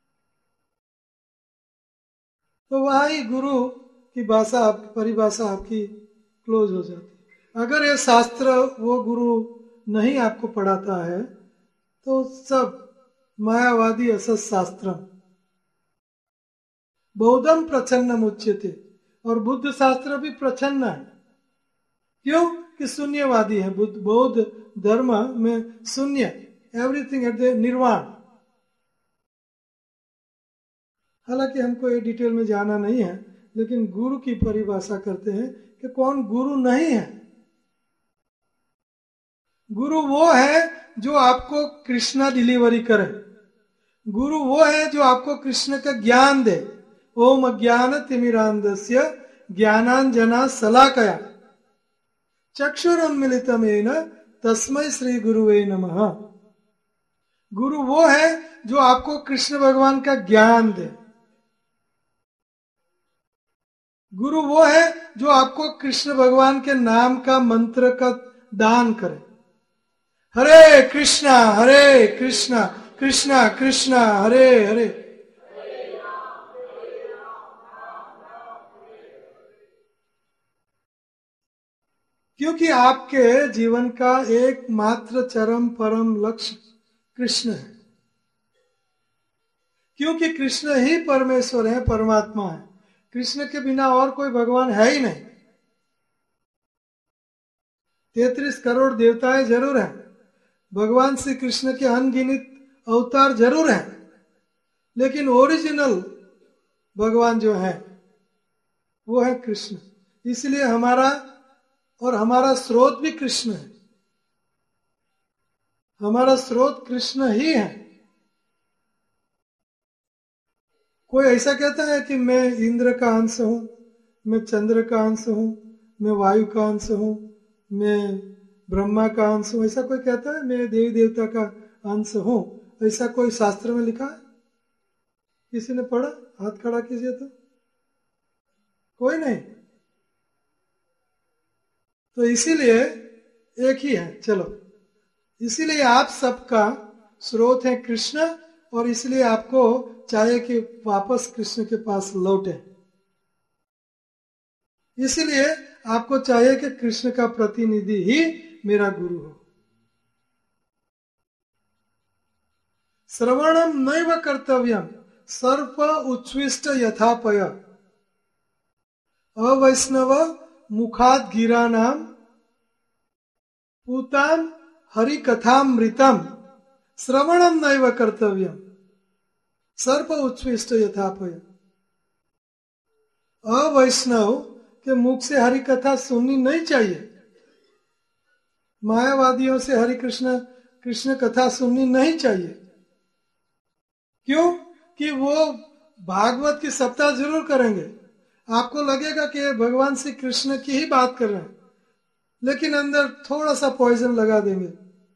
[SPEAKER 1] तो वहां ही गुरु की भाषा, आपकी परिभाषा आपकी क्लोज हो जाती है। अगर ये शास्त्र वो गुरु नहीं आपको पढ़ाता है तो सब मायावादी असत शास्त्र। बौद्धम प्रच्छन्न उच्यते, और बुद्ध शास्त्र भी प्रच्छन्न है। क्यों? कि शून्यवादी है। बुद्ध बौद्ध धर्म में शून्य, एवरीथिंग एट द निर्वाण। हालांकि हमको ये डिटेल में जाना नहीं है, लेकिन गुरु की परिभाषा करते हैं कि कौन गुरु नहीं है। गुरु वो है जो आपको कृष्णा डिलीवरी करे। गुरु वो है जो आपको कृष्ण का ज्ञान दे। ओम अज्ञान तिमिरांधस्य ज्ञानांजना शलाकया चक्षुरुन्मीलितमेन तस्मै श्री गुरुवे नमः। गुरु वो है जो आपको कृष्ण भगवान का ज्ञान दे। गुरु वो है जो आपको कृष्ण भगवान के नाम का मंत्र का दान करे। हरे कृष्णा हरे कृष्णा कृष्णा कृष्णा हरे हरे। क्योंकि आपके जीवन का एकमात्र चरम परम लक्ष्य कृष्ण है। क्योंकि कृष्ण ही परमेश्वर है, परमात्मा है। कृष्ण के बिना और कोई भगवान है ही नहीं। तैतीस करोड़ देवताएं जरूर हैं, भगवान श्री कृष्ण के अनगिनत अवतार जरूर हैं, लेकिन ओरिजिनल भगवान जो है वो है कृष्ण। इसलिए हमारा और हमारा स्रोत भी कृष्ण है। हमारा स्रोत कृष्ण ही है। कोई ऐसा कहता है कि मैं इंद्र का अंश हूं, मैं चंद्र का अंश हूं, मैं वायु का अंश हूं, मैं ब्रह्मा का अंश हूं, ऐसा कोई कहता है? मैं देवी देवता का अंश हूं, ऐसा कोई शास्त्र में लिखा है? किसी ने पढ़ा? हाथ खड़ा कीजिए। तो कोई नहीं। तो इसीलिए एक ही है। चलो, इसीलिए आप सबका स्रोत है कृष्ण, और इसलिए आपको चाहिए कि वापस कृष्ण के पास लौटे। इसलिए आपको चाहिए कि कृष्ण का प्रतिनिधि ही मेरा गुरु हो। श्रवणम नैव कर्तव्यम सर्प उच्छ्विष्ट यथापय अवैष्णव मुखाद गिरा नाम पूतान हरिकथामृतम श्रवणम नैव कर्तव्यम सर्प उच्छ्विष्ट यथापय। अवैष्णव के मुख से हरि कथा सुननी नहीं चाहिए। मायावादियों से हरि कृष्ण कृष्ण कथा सुननी नहीं चाहिए। क्यों? कि वो भागवत की सप्ताह जरूर करेंगे, आपको लगेगा कि ये भगवान श्री कृष्ण की ही बात कर रहे हैं, लेकिन अंदर थोड़ा सा पॉइजन लगा देंगे,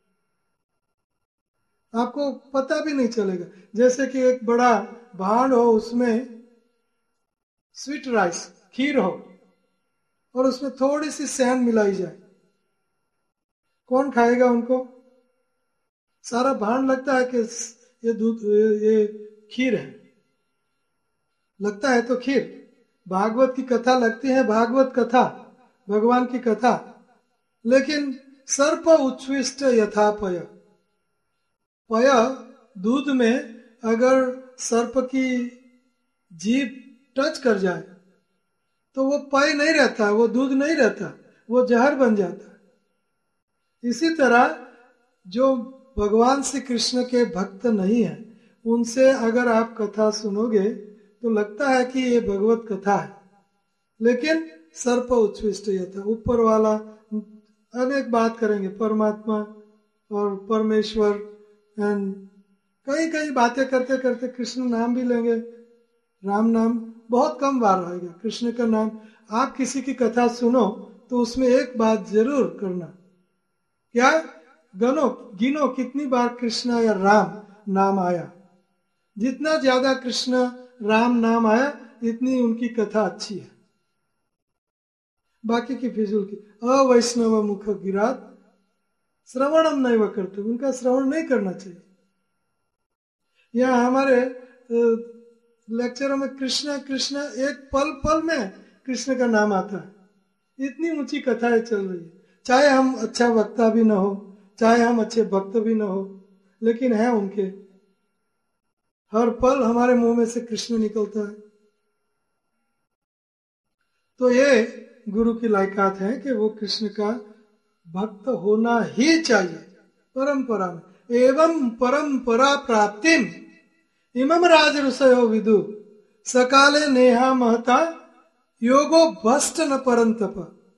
[SPEAKER 1] आपको पता भी नहीं चलेगा। जैसे कि एक बड़ा भांड हो, उसमें स्वीट राइस खीर हो और उसमें थोड़ी सी शहद मिलाई जाए, कौन खाएगा उनको? सारा भांड लगता है कि ये दूध ये खीर है, लगता है तो खीर। भागवत की कथा लगती है भागवत कथा, भगवान की कथा, लेकिन सर्प उच्छ्विष्ट यथापय, पय दूध में अगर सर्प की जीभ टच कर जाए तो वो पय नहीं रहता, वो दूध नहीं रहता, वो जहर बन जाता है। इसी तरह जो भगवान श्री कृष्ण के भक्त नहीं है, उनसे अगर आप कथा सुनोगे तो लगता है कि ये भगवत कथा है, लेकिन सर्प उच्छ्विष्ट यथा, ऊपर वाला अनेक बात करेंगे, परमात्मा और परमेश्वर, कई कई बातें करते करते कृष्ण नाम भी लेंगे, राम नाम बहुत कम बार आएगा, कृष्ण का नाम। आप किसी की कथा सुनो तो उसमें एक बात जरूर करना, क्या? गनो गिनो कितनी बार कृष्ण या राम नाम आया। जितना ज्यादा कृष्ण राम नाम आया, इतनी उनकी कथा अच्छी है। बाकी की फिजूल की। अवैष्णव मुख गिरात श्रवणम नहीं करते, उनका श्रवण नहीं करना चाहिए। यहाँ हमारे लेक्चरों में कृष्ण कृष्ण एक पल पल में कृष्ण का नाम आता है, इतनी ऊंची कथाएं चल रही है। चाहे हम अच्छा वक्ता भी ना हो, चाहे हम अच्छे भक्त भी ना हो, लेकिन है उनके, हर पल हमारे मुंह में से कृष्ण निकलता है। तो ये गुरु की लायकात है कि वो कृष्ण का भक्त होना ही चाहिए परंपरा में। एवं परंपरा प्राप्तिम इमम राज ऋषयो विदु सकाले नेहा महता योगो भस्ट न परंतप।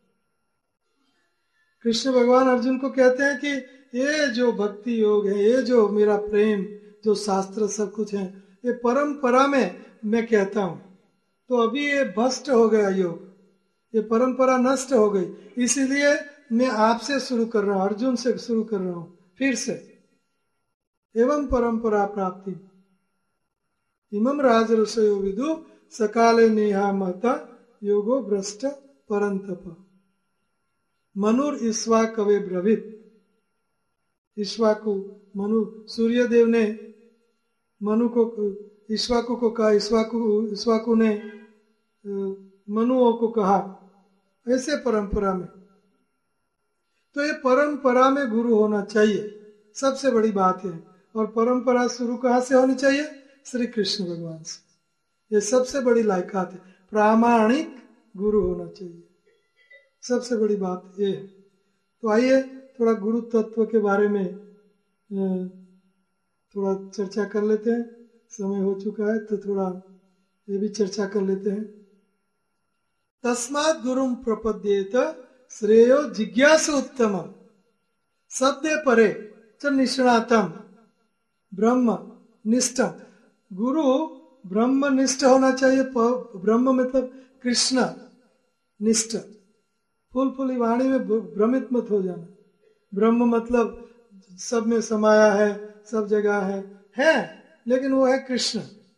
[SPEAKER 1] कृष्ण भगवान अर्जुन को कहते हैं कि ये जो भक्ति योग है, ये जो मेरा प्रेम, जो शास्त्र सब कुछ है, ये परंपरा में मैं कहता हूं, तो अभी ये भ्रष्ट हो गया योग, ये परंपरा नष्ट हो गई, इसीलिए मैं आपसे शुरू कर रहा हूं, अर्जुन से शुरू कर रहा हूं फिर से। एवं परंपरा प्राप्ति इमम राज ऋषयो विदु सकाले नेहा महता योगो भ्रष्ट परंतप। मनुर ईश्वा कवे ब्रवित, ईश्वाकु मनु सूर्यदेव ने मनु को ईश्वाकु को कहा, ईश्वाकु ईश्वाकु ने मनुओं को कहा, ऐसे परंपरा में। तो ये परंपरा में गुरु होना चाहिए, सबसे बड़ी बात है। और परंपरा शुरू कहाँ से होनी चाहिए? श्री कृष्ण भगवान से। ये सबसे बड़ी लायकात है, प्रामाणिक गुरु होना चाहिए, सबसे बड़ी बात ये है। तो आइए थोड़ा गुरु तत्व के बारे में थोड़ा चर्चा कर लेते हैं। समय हो चुका है तो थोड़ा ये भी चर्चा कर लेते हैं। तस्मात् गुरुम प्रपद्येत श्रेयो जिज्ञासु उत्तम सद्य परे च निष्णातम ब्रह्म निष्ठम। गुरु ब्रह्म निष्ठ होना चाहिए। ब्रह्म मतलब कृष्ण निष्ठ। फूल फूली वाणी में भ्रमित मत हो जाना। ब्रह्म मतलब सब में समाया है, सब जगह है, है लेकिन वो है कृष्ण।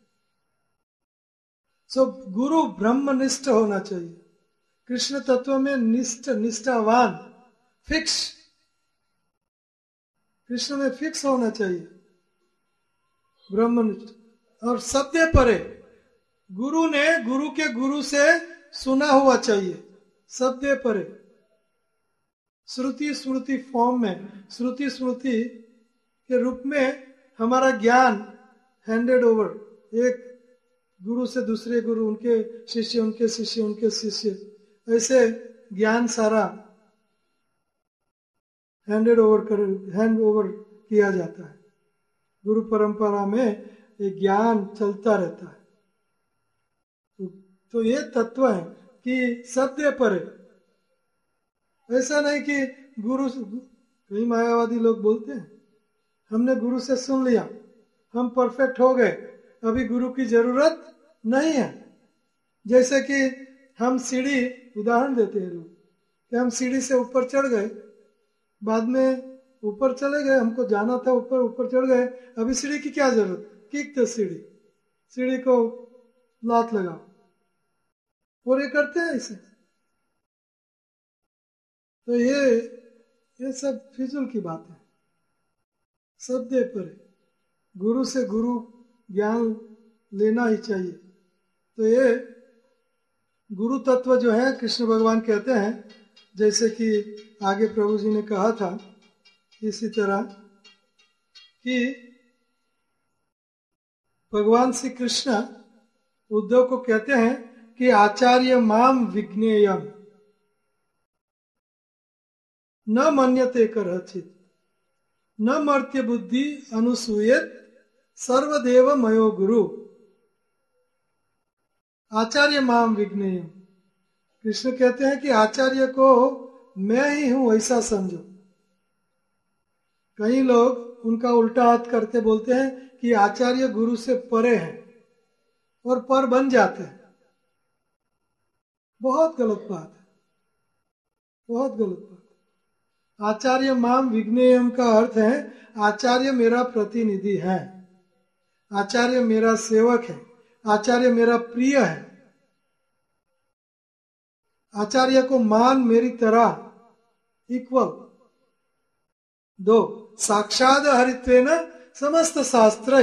[SPEAKER 1] सो गुरु ब्रह्म निष्ठ होना चाहिए, कृष्ण तत्व में निष्ठ, निष्ठावान, फिक्स, कृष्ण में फिक्स होना चाहिए। ब्रह्मनिष्ठ। और सत्य परे, गुरु ने गुरु के गुरु से सुना हुआ चाहिए। सत्य परे, श्रुति स्मृति फॉर्म में, श्रुति स्मृति के रूप में हमारा ज्ञान हैंडेड ओवर, एक गुरु से दूसरे गुरु, उनके शिष्य उनके शिष्य उनके शिष्य, ऐसे ज्ञान सारा हैंडेड ओवर कर हैंड ओवर किया जाता है। गुरु परंपरा में ये ज्ञान चलता रहता है। तो, तो ये तत्व है कि सत्य परे। ऐसा नहीं कि गुरु, कई मायावादी लोग बोलते हैं हमने गुरु से सुन लिया, हम परफेक्ट हो गए, अभी गुरु की जरूरत नहीं है। जैसे कि हम सीढ़ी, उदाहरण देते हैं लोग कि हम सीढ़ी से ऊपर चढ़ गए, बाद में ऊपर चले गए, हमको जाना था ऊपर, ऊपर चढ़ गए, अभी सीढ़ी की क्या जरूरत, किक दो सीढ़ी, सीढ़ी को लात लगाओ, और ये करते हैं ऐसे। तो ये ये सब फिजूल की बात है। सत्य पर गुरु से गुरु ज्ञान लेना ही चाहिए। तो ये गुरु तत्व जो है कृष्ण भगवान कहते हैं, जैसे कि आगे प्रभु जी ने कहा था, इसी तरह कि भगवान श्री कृष्ण उद्धव को कहते हैं कि आचार्य माम विज्ञेयम न मन्यते करचित न मर्त्य बुद्धि अनुसूयत सर्वदेव मयो गुरु। आचार्य माम विज्ञेयम, कृष्ण कहते हैं कि आचार्य को मैं ही हूं ऐसा समझो। कई लोग उनका उल्टा हाथ करते बोलते हैं कि आचार्य गुरु से परे हैं और पर बन जाते हैं। बहुत गलत बात है, बहुत गलत बात। आचार्य माम विज्ञेयम का अर्थ है आचार्य मेरा प्रतिनिधि है, आचार्य मेरा सेवक है, आचार्य मेरा प्रिय है, आचार्य को मान मेरी तरह इक्वल। दो, साक्षाद हरित्वेन समस्त शास्त्र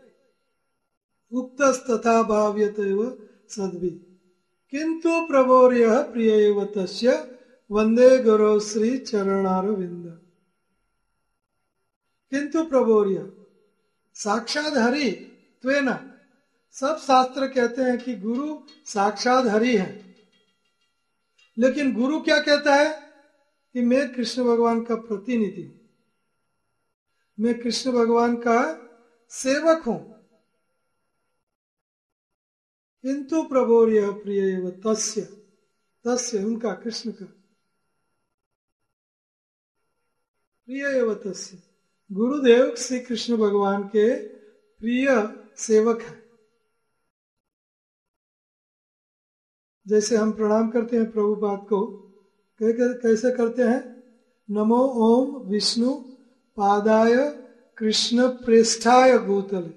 [SPEAKER 1] उक्तस्तथा भाव्यतैव सद्भि किंतु प्रभोर्यः प्रियैव तस्य वंदे गुरो श्री चरणारविंद। किंतु प्रभोर्य, साक्षात हरि त्वेन, सब शास्त्र कहते हैं कि गुरु साक्षात हरि है, लेकिन गुरु क्या कहता है कि मैं कृष्ण भगवान का प्रतिनिधि हूं, मैं कृष्ण भगवान का सेवक हूं। किंतु प्रभोर्य प्रिय तस्य, तस्य उनका, कृष्ण का, प्रिय तस्य, गुरुदेव श्री कृष्ण भगवान के प्रिय सेवक है। जैसे हम प्रणाम करते हैं प्रभुपाद को, कैसे करते हैं? नमो ओम विष्णु पादाय कृष्ण प्रेष्ठाय भूतले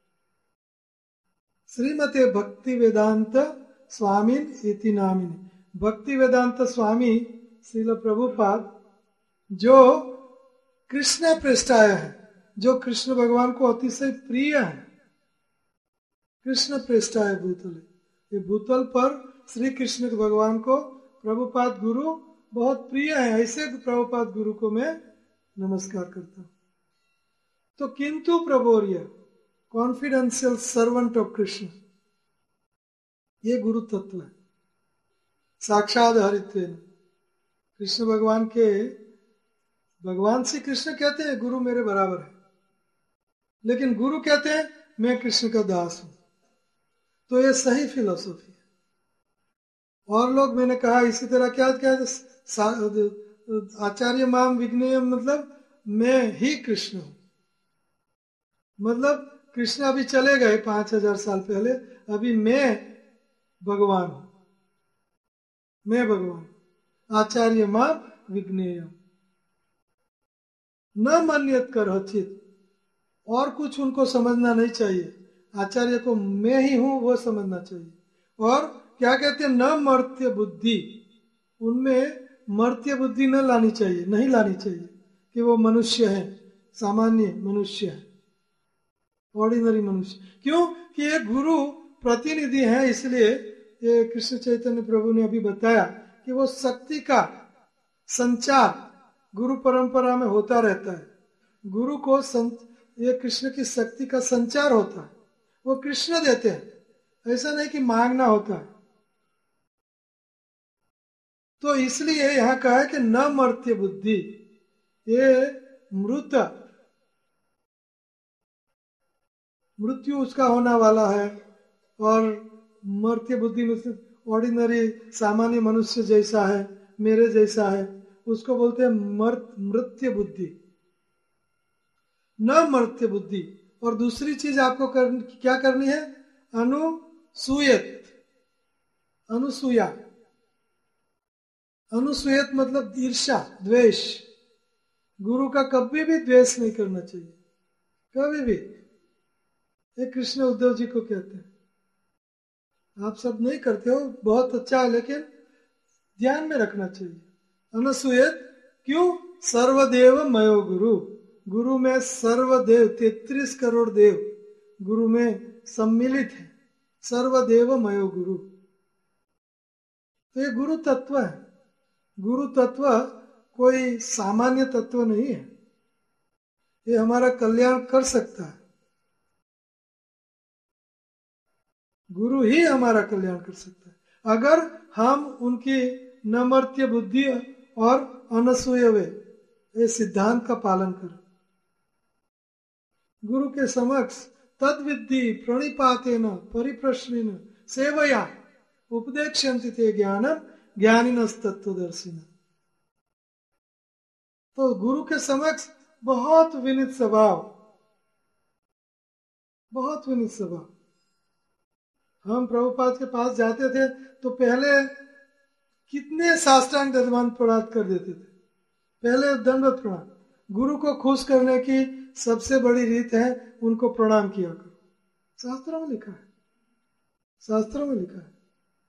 [SPEAKER 1] श्रीमते भक्ति वेदांत स्वामीन इति नामिने। भक्ति वेदांत स्वामी श्रील प्रभुपाद जो कृष्ण प्रेष्ठाय है, जो कृष्ण भगवान को अतिशय प्रिय है, कृष्ण प्रेष्ठाय भूतले, ये भूतल पर श्री कृष्ण भगवान को प्रभुपाद गुरु बहुत प्रिय है, ऐसे प्रभुपाद गुरु को मैं नमस्कार करता हूं। तो किंतु प्रभोर्य, कॉन्फिडेंशियल सर्वेंट ऑफ कृष्ण, ये गुरु तत्व है। साक्षात हरित्व, कृष्ण भगवान के, भगवान श्री कृष्ण कहते हैं गुरु मेरे बराबर है, लेकिन गुरु कहते हैं मैं कृष्ण का दास हूं। तो ये सही फिलॉसफी है। और लोग, मैंने कहा इसी तरह क्या क्या आचार्य माम विज्ञेयम, मतलब मैं ही कृष्ण हूं, मतलब कृष्ण अभी चले गए पांच हजार साल पहले, अभी मैं भगवान हूं, मैं भगवान। आचार्य माम विज्ञेयम न मन्यत करचित, और कुछ उनको समझना नहीं चाहिए, आचार्य को मैं ही हूं वो समझना चाहिए। और क्या कहते हैं? न मर्त्य बुद्धि, उनमें मर्त्य बुद्धि न लानी चाहिए, नहीं लानी चाहिए कि वो मनुष्य है, सामान्य मनुष्य है। ऑर्डिनरी मनुष्य। क्यों कि ये गुरु प्रतिनिधि हैं, इसलिए ये कृष्ण चैतन्य प्रभु ने अभी बताया कि वो शक्ति का संचार गुरु परंपरा में होता रहता है। गुरु को संत, ये कृष्ण की शक्ति का संचार होता है, वो कृष्ण देते हैं, ऐसा नहीं कि मांगना होता है। तो इसलिए यहां कहा है कि न मर्त्य बुद्धि, ये मृत मृत्यु उसका होना वाला है, और मर्त्य बुद्धि में ऑर्डिनरी सामान्य मनुष्य जैसा है, मेरे जैसा है, उसको बोलते हैं मर्त मृत्य बुद्धि, न मर्त्य बुद्धि। और दूसरी चीज आपको कर, क्या करनी है? अनुसूयत, अनुसूया। अनुसूयत मतलब ईर्ष्या, द्वेष। गुरु का कभी भी द्वेष नहीं करना चाहिए, कभी भी। ये कृष्ण उद्धव जी को कहते हैं। आप सब नहीं करते हो, बहुत अच्छा है, लेकिन ध्यान में रखना चाहिए। अनुसूयत क्यों? सर्वदेव मयो गुरु, गुरु में सर्वदेव, तैतीस करोड़ देव गुरु में सम्मिलित है। सर्वदेव मयो गुरु, तो ये गुरु तत्व है। गुरु तत्व कोई सामान्य तत्व नहीं है, ये हमारा कल्याण कर सकता है। गुरु ही हमारा कल्याण कर सकता है अगर हम उनकी नमर्त्य बुद्धि और अनसूय ये सिद्धांत का पालन करें। गुरु के समक्ष तद्विद्धि प्रणिपातेन परिप्रश्नेन सेवया उपदेक्ष्यन्ति ते ज्ञानम ज्ञानिनस्तत्वदर्शिनः। तो गुरु के समक्ष बहुत विनीत स्वभाव, बहुत विनीत स्वभाव। हम प्रभुपाद के पास जाते थे तो पहले कितने साष्टांग दंडवत प्रणाम कर देते थे, पहले दंडवत प्रणाम। गुरु को खुश करने की सबसे बड़ी रीत है उनको प्रणाम किया करो, शास्त्रों में लिखा है, शास्त्रों में लिखा है।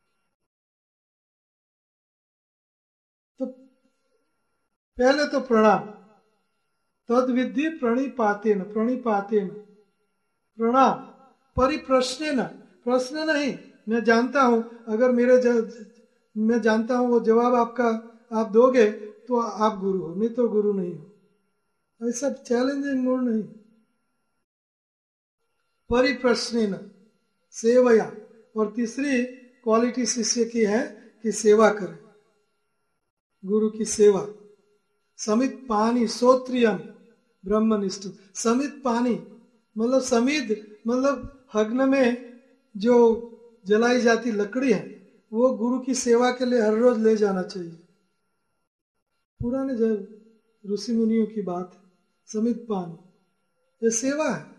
[SPEAKER 1] तो पहले तो प्रणाम, तद विधि प्रणिपातेन, प्रणिपातेन प्रणाम, परिप्रश्नेन, प्रश्न नहीं, मैं जानता हूं, अगर मेरे ज, मैं जानता हूं वो जवाब आपका आप दोगे तो आप गुरु हो, नहीं तो गुरु नहीं हो। ऐसा चैलेंजिंग मूड नहीं। परिप्रश्नेन सेवया, और तीसरी क्वालिटी शिष्य की है कि सेवा करे, गुरु की सेवा। समित पानी श्रोत्रियम ब्रह्मनिष्ठ, समित पानी मतलब समित मतलब हग्न में जो जलाई जाती लकड़ी है वो गुरु की सेवा के लिए हर रोज ले जाना चाहिए। पुराने जब ऋषि मुनियों की बात है, समित पानी, ये सेवा है।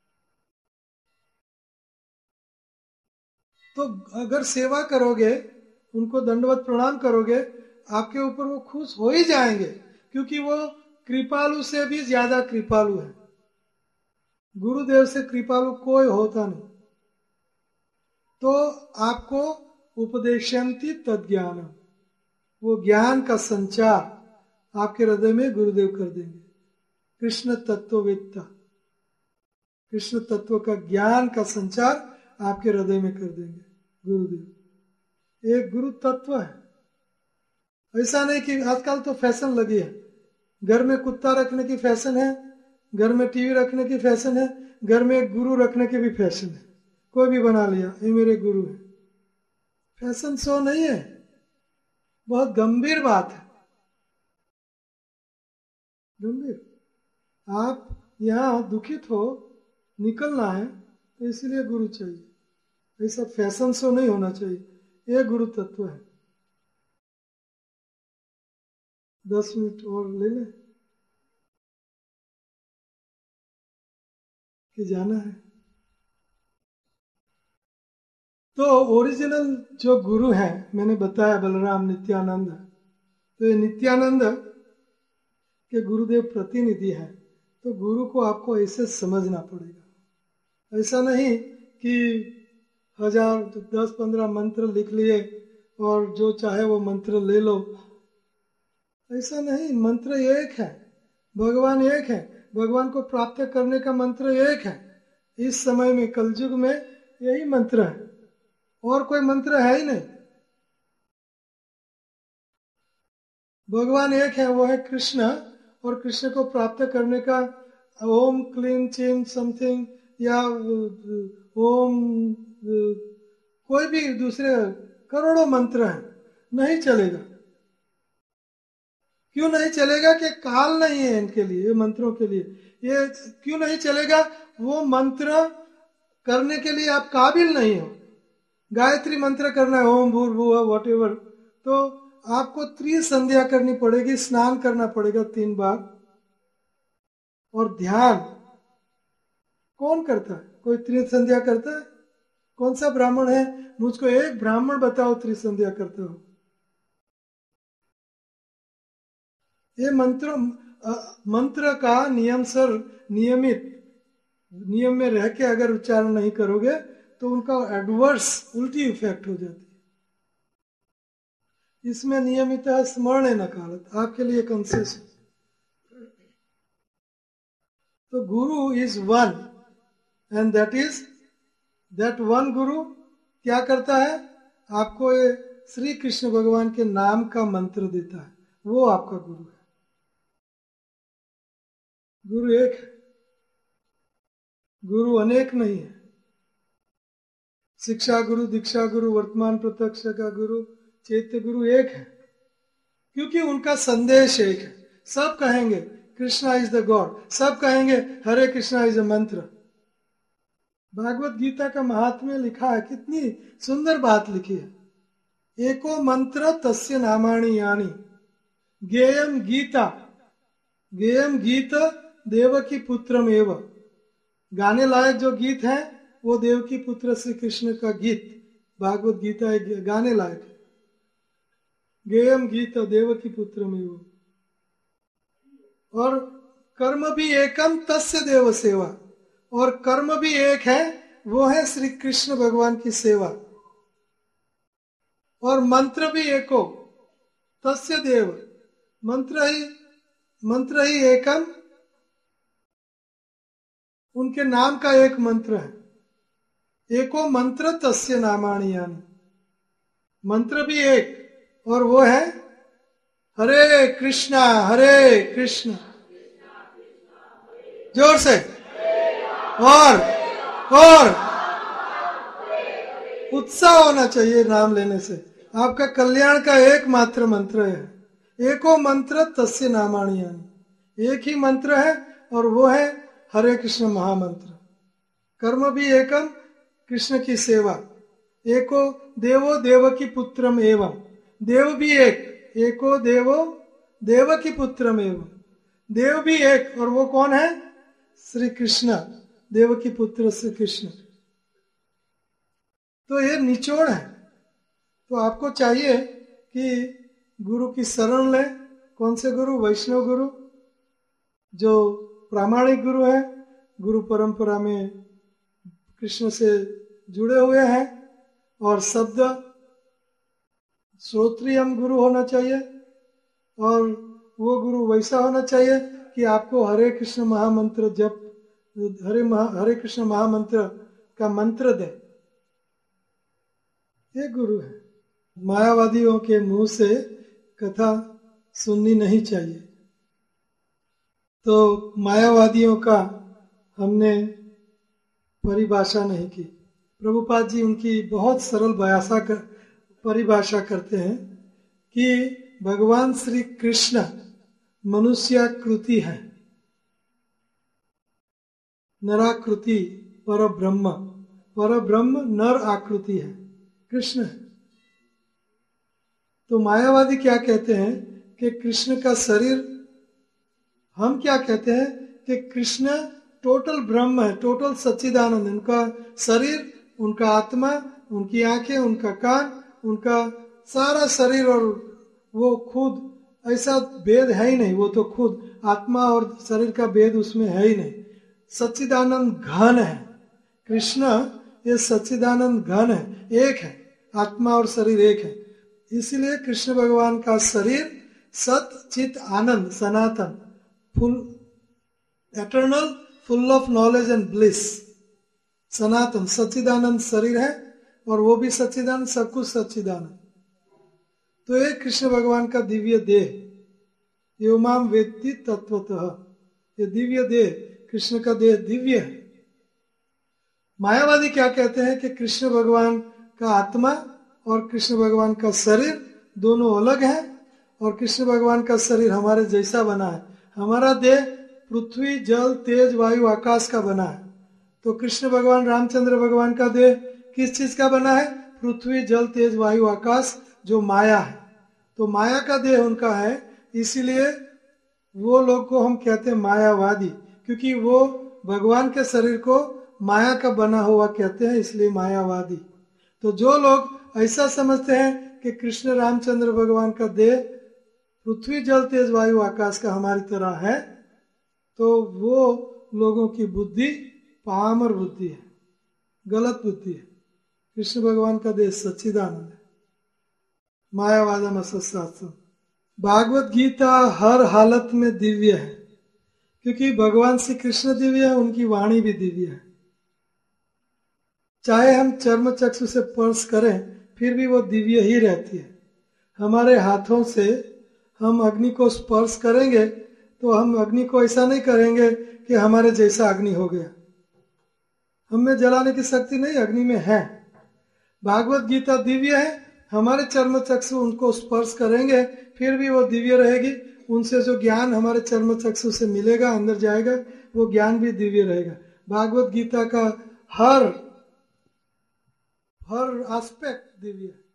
[SPEAKER 1] तो अगर सेवा करोगे, उनको दंडवत प्रणाम करोगे, आपके ऊपर वो खुश हो ही जाएंगे, क्योंकि वो कृपालु से भी ज्यादा कृपालु है। गुरुदेव से कृपालु कोई होता नहीं। तो आपको उपदेशंति तद्ज्ञान, वो ज्ञान का संचार आपके हृदय में गुरुदेव कर देंगे। कृष्ण तत्ववेत्ता, कृष्ण तत्व का ज्ञान का संचार आपके हृदय में कर देंगे गुरुदेव। एक गुरु तत्व है। ऐसा नहीं कि आजकल तो फैशन लगी है, घर में कुत्ता रखने की फैशन है, घर में टीवी रखने की फैशन है, घर में एक गुरु रखने की भी फैशन है। कोई भी बना लिया, ये मेरे गुरु है। फैशन शो नहीं है, बहुत गंभीर बात है, गंभीर। आप यहाँ दुखित हो, निकलना है, तो इसलिए गुरु चाहिए। ऐसा फैशन शो नहीं होना चाहिए, ये गुरु तत्व है। दस मिनट और ले ले कि जाना है। तो ओरिजिनल जो गुरु है, मैंने बताया बलराम नित्यानंद, तो ये नित्यानंद के गुरुदेव प्रतिनिधि है। तो गुरु को आपको ऐसे समझना पड़ेगा। ऐसा नहीं कि हजार दस पंद्रह मंत्र लिख लिए और जो चाहे वो मंत्र ले लो, ऐसा नहीं। मंत्र एक है, भगवान एक है, भगवान को प्राप्त करने का मंत्र एक है। इस समय में कलयुग में यही मंत्र है, और कोई मंत्र है ही नहीं। भगवान एक है, वो है कृष्ण, और कृष्ण को प्राप्त करने का ओम क्लीन चिन समथिंग या ओम कोई भी दूसरे करोड़ों मंत्र हैं, नहीं चलेगा। क्यों नहीं चलेगा? कि काल नहीं है इनके लिए, ये मंत्रों के लिए। ये क्यों नहीं चलेगा? वो मंत्र करने के लिए आप काबिल नहीं हो। गायत्री मंत्र करना है, ओम भूर्भुवः वॉट एवर, तो आपको त्रिसंध्या करनी पड़ेगी, स्नान करना पड़ेगा तीन बार। और ध्यान कौन करता है? कोई त्रिसंध्या करता है? कौन सा ब्राह्मण है? मुझको एक ब्राह्मण बताओ त्रिसंध्या करते हो। ये मंत्र मंत्र का नियम सर नियमित नियम में रह के अगर उच्चारण नहीं करोगे तो उनका एडवर्स उल्टी इफेक्ट हो जाती है। इसमें नियमित स्मरण न कालत, आपके लिए कंसेस। तो guru is one, and that is that one गुरु क्या करता है? आपको ये श्री कृष्ण भगवान के नाम का मंत्र देता है, वो आपका गुरु है। गुरु एक है, गुरु अनेक नहीं है। शिक्षा गुरु, दीक्षा गुरु, वर्तमान प्रत्यक्ष का गुरु, चैत्य गुरु एक है, क्योंकि उनका संदेश एक है। सब कहेंगे कृष्णा इज द गॉड, सब कहेंगे हरे कृष्णा इज अ मंत्र। भागवत गीता का महात्म्य लिखा है, कितनी सुंदर बात लिखी है। एको मंत्र तस्य नामानि यानि, गेयम गीता, गेयम गीत देवकी पुत्रम एव। गाने लायक जो गीत है वो देवकी पुत्र श्री कृष्ण का गीत, भागवत गीता एक गाने लायक है। गेयम गीत देवकी पुत्रम एव। और कर्म भी एकम तस्य देव सेवा, और कर्म भी एक है, वो है श्री कृष्ण भगवान की सेवा। और मंत्र भी एको तस्य देव, मंत्र ही मंत्र ही एकम, उनके नाम का एक मंत्र है। एको मंत्र तस्य नामानि यानि, मंत्र भी एक, और वो है हरे कृष्णा हरे कृष्णा। जोर से और और उत्साह होना चाहिए नाम लेने से। आपका कल्याण का एकमात्र मंत्र है। एको मंत्र तस्य नामानि यानि, एक ही मंत्र है, और वो है हरे कृष्ण महामंत्र। कर्म भी एकम, कृष्ण की सेवा। एको देवो देवकी पुत्रम एवं, देव भी एक, एको देवो देवकी पुत्रम एवं, देव भी एक, और वो कौन है? श्री कृष्ण, देवकी पुत्र श्री कृष्ण। तो ये निचोड़ है। तो आपको चाहिए कि गुरु की शरण ले। कौन से गुरु? वैष्णव गुरु, जो प्रामाणिक गुरु है, गुरु परंपरा में कृष्ण से जुड़े हुए हैं, और शब्द श्रोत्रियम गुरु होना चाहिए। और वो गुरु वैसा होना चाहिए कि आपको हरे कृष्ण महामंत्र जप, हरे महा, हरे कृष्ण महामंत्र का मंत्र दे। ये गुरु है। मायावादियों के मुंह से कथा सुननी नहीं चाहिए। तो मायावादियों का हमने परिभाषा नहीं की। प्रभुपाद जी उनकी बहुत सरल भाषा कर, परिभाषा करते हैं कि भगवान श्री कृष्ण मनुष्याकृति है, नराकृति पर ब्रह्म, पर ब्रह्म नर आकृति है, कृष्ण है। तो मायावादी क्या कहते हैं कि कृष्ण का शरीर, हम क्या कहते हैं कि कृष्ण टोटल ब्रह्म है, टोटल सच्चिदानंद। उनका शरीर, उनका आत्मा, उनकी आंखें, उनका कान, उनका सारा शरीर, और वो खुद ऐसा भेद है ही नहीं। वो तो खुद आत्मा और शरीर का भेद उसमें है ही नहीं। सच्चिदानंद घन है कृष्ण, ये सच्चिदानंद घन है, एक है, आत्मा और शरीर एक है। इसीलिए कृष्ण भगवान का शरीर सत चित आनंद सनातन, full eternal, full of knowledge and bliss, सनातन सच्चिदानंद शरीर है और वो भी सच्चिदानंद, सब कुछ सच्चिदानंद। तो ये कृष्ण भगवान का दिव्य देह, ये उमाम वेत्ति तत्वतः, ये दिव्य देह, कृष्ण का देह दिव्य है। मायावादी क्या कहते हैं कि कृष्ण भगवान का आत्मा और कृष्ण भगवान का शरीर दोनों अलग हैं और कृष्ण भगवान का शरीर हमारे जैसा बना है। हमारा देह पृथ्वी, जल, तेज, वायु, आकाश का बना है। तो कृष्ण भगवान, रामचंद्र भगवान का देह किस चीज का बना है? पृथ्वी, जल, तेज, वायु, आकाश, जो माया है। तो माया का देह उनका है, इसीलिए वो लोग को हम कहते हैं मायावादी, क्योंकि वो भगवान के शरीर को माया का बना हुआ कहते हैं, इसलिए मायावादी। तो जो लोग ऐसा समझते हैं कि कृष्ण रामचंद्र भगवान का देह पृथ्वी, जल, तेज, वायु, आकाश का हमारी तरह है, तो वो लोगों की बुद्धि पामर बुद्धि है, गलत बुद्धि है। कृष्ण भगवान का देह सच्चिदानंद है। मायावादम असत्शास्त्रम। भागवत गीता हर हालत में दिव्य है, क्योंकि भगवान श्री कृष्ण दिव्य है, उनकी वाणी भी दिव्य है। चाहे हम चर्म चक्षु से स्पर्श करें फिर भी वो दिव्य ही रहती है। हमारे हाथों से हम अग्नि को स्पर्श करेंगे तो हम अग्नि को ऐसा नहीं करेंगे कि हमारे जैसा अग्नि हो गया। हमें जलाने की शक्ति नहीं अग्नि में है। भागवत गीता दिव्य है, हमारे चर्म चक्षु उनको स्पर्श करेंगे फिर भी वो दिव्य रहेगी। उनसे जो ज्ञान हमारे चर्म चक्षु से मिलेगा, अंदर जाएगा, वो ज्ञान भी दिव्य रहेगा। भागवत गीता का हर हर एस्पेक्ट दिव्य है।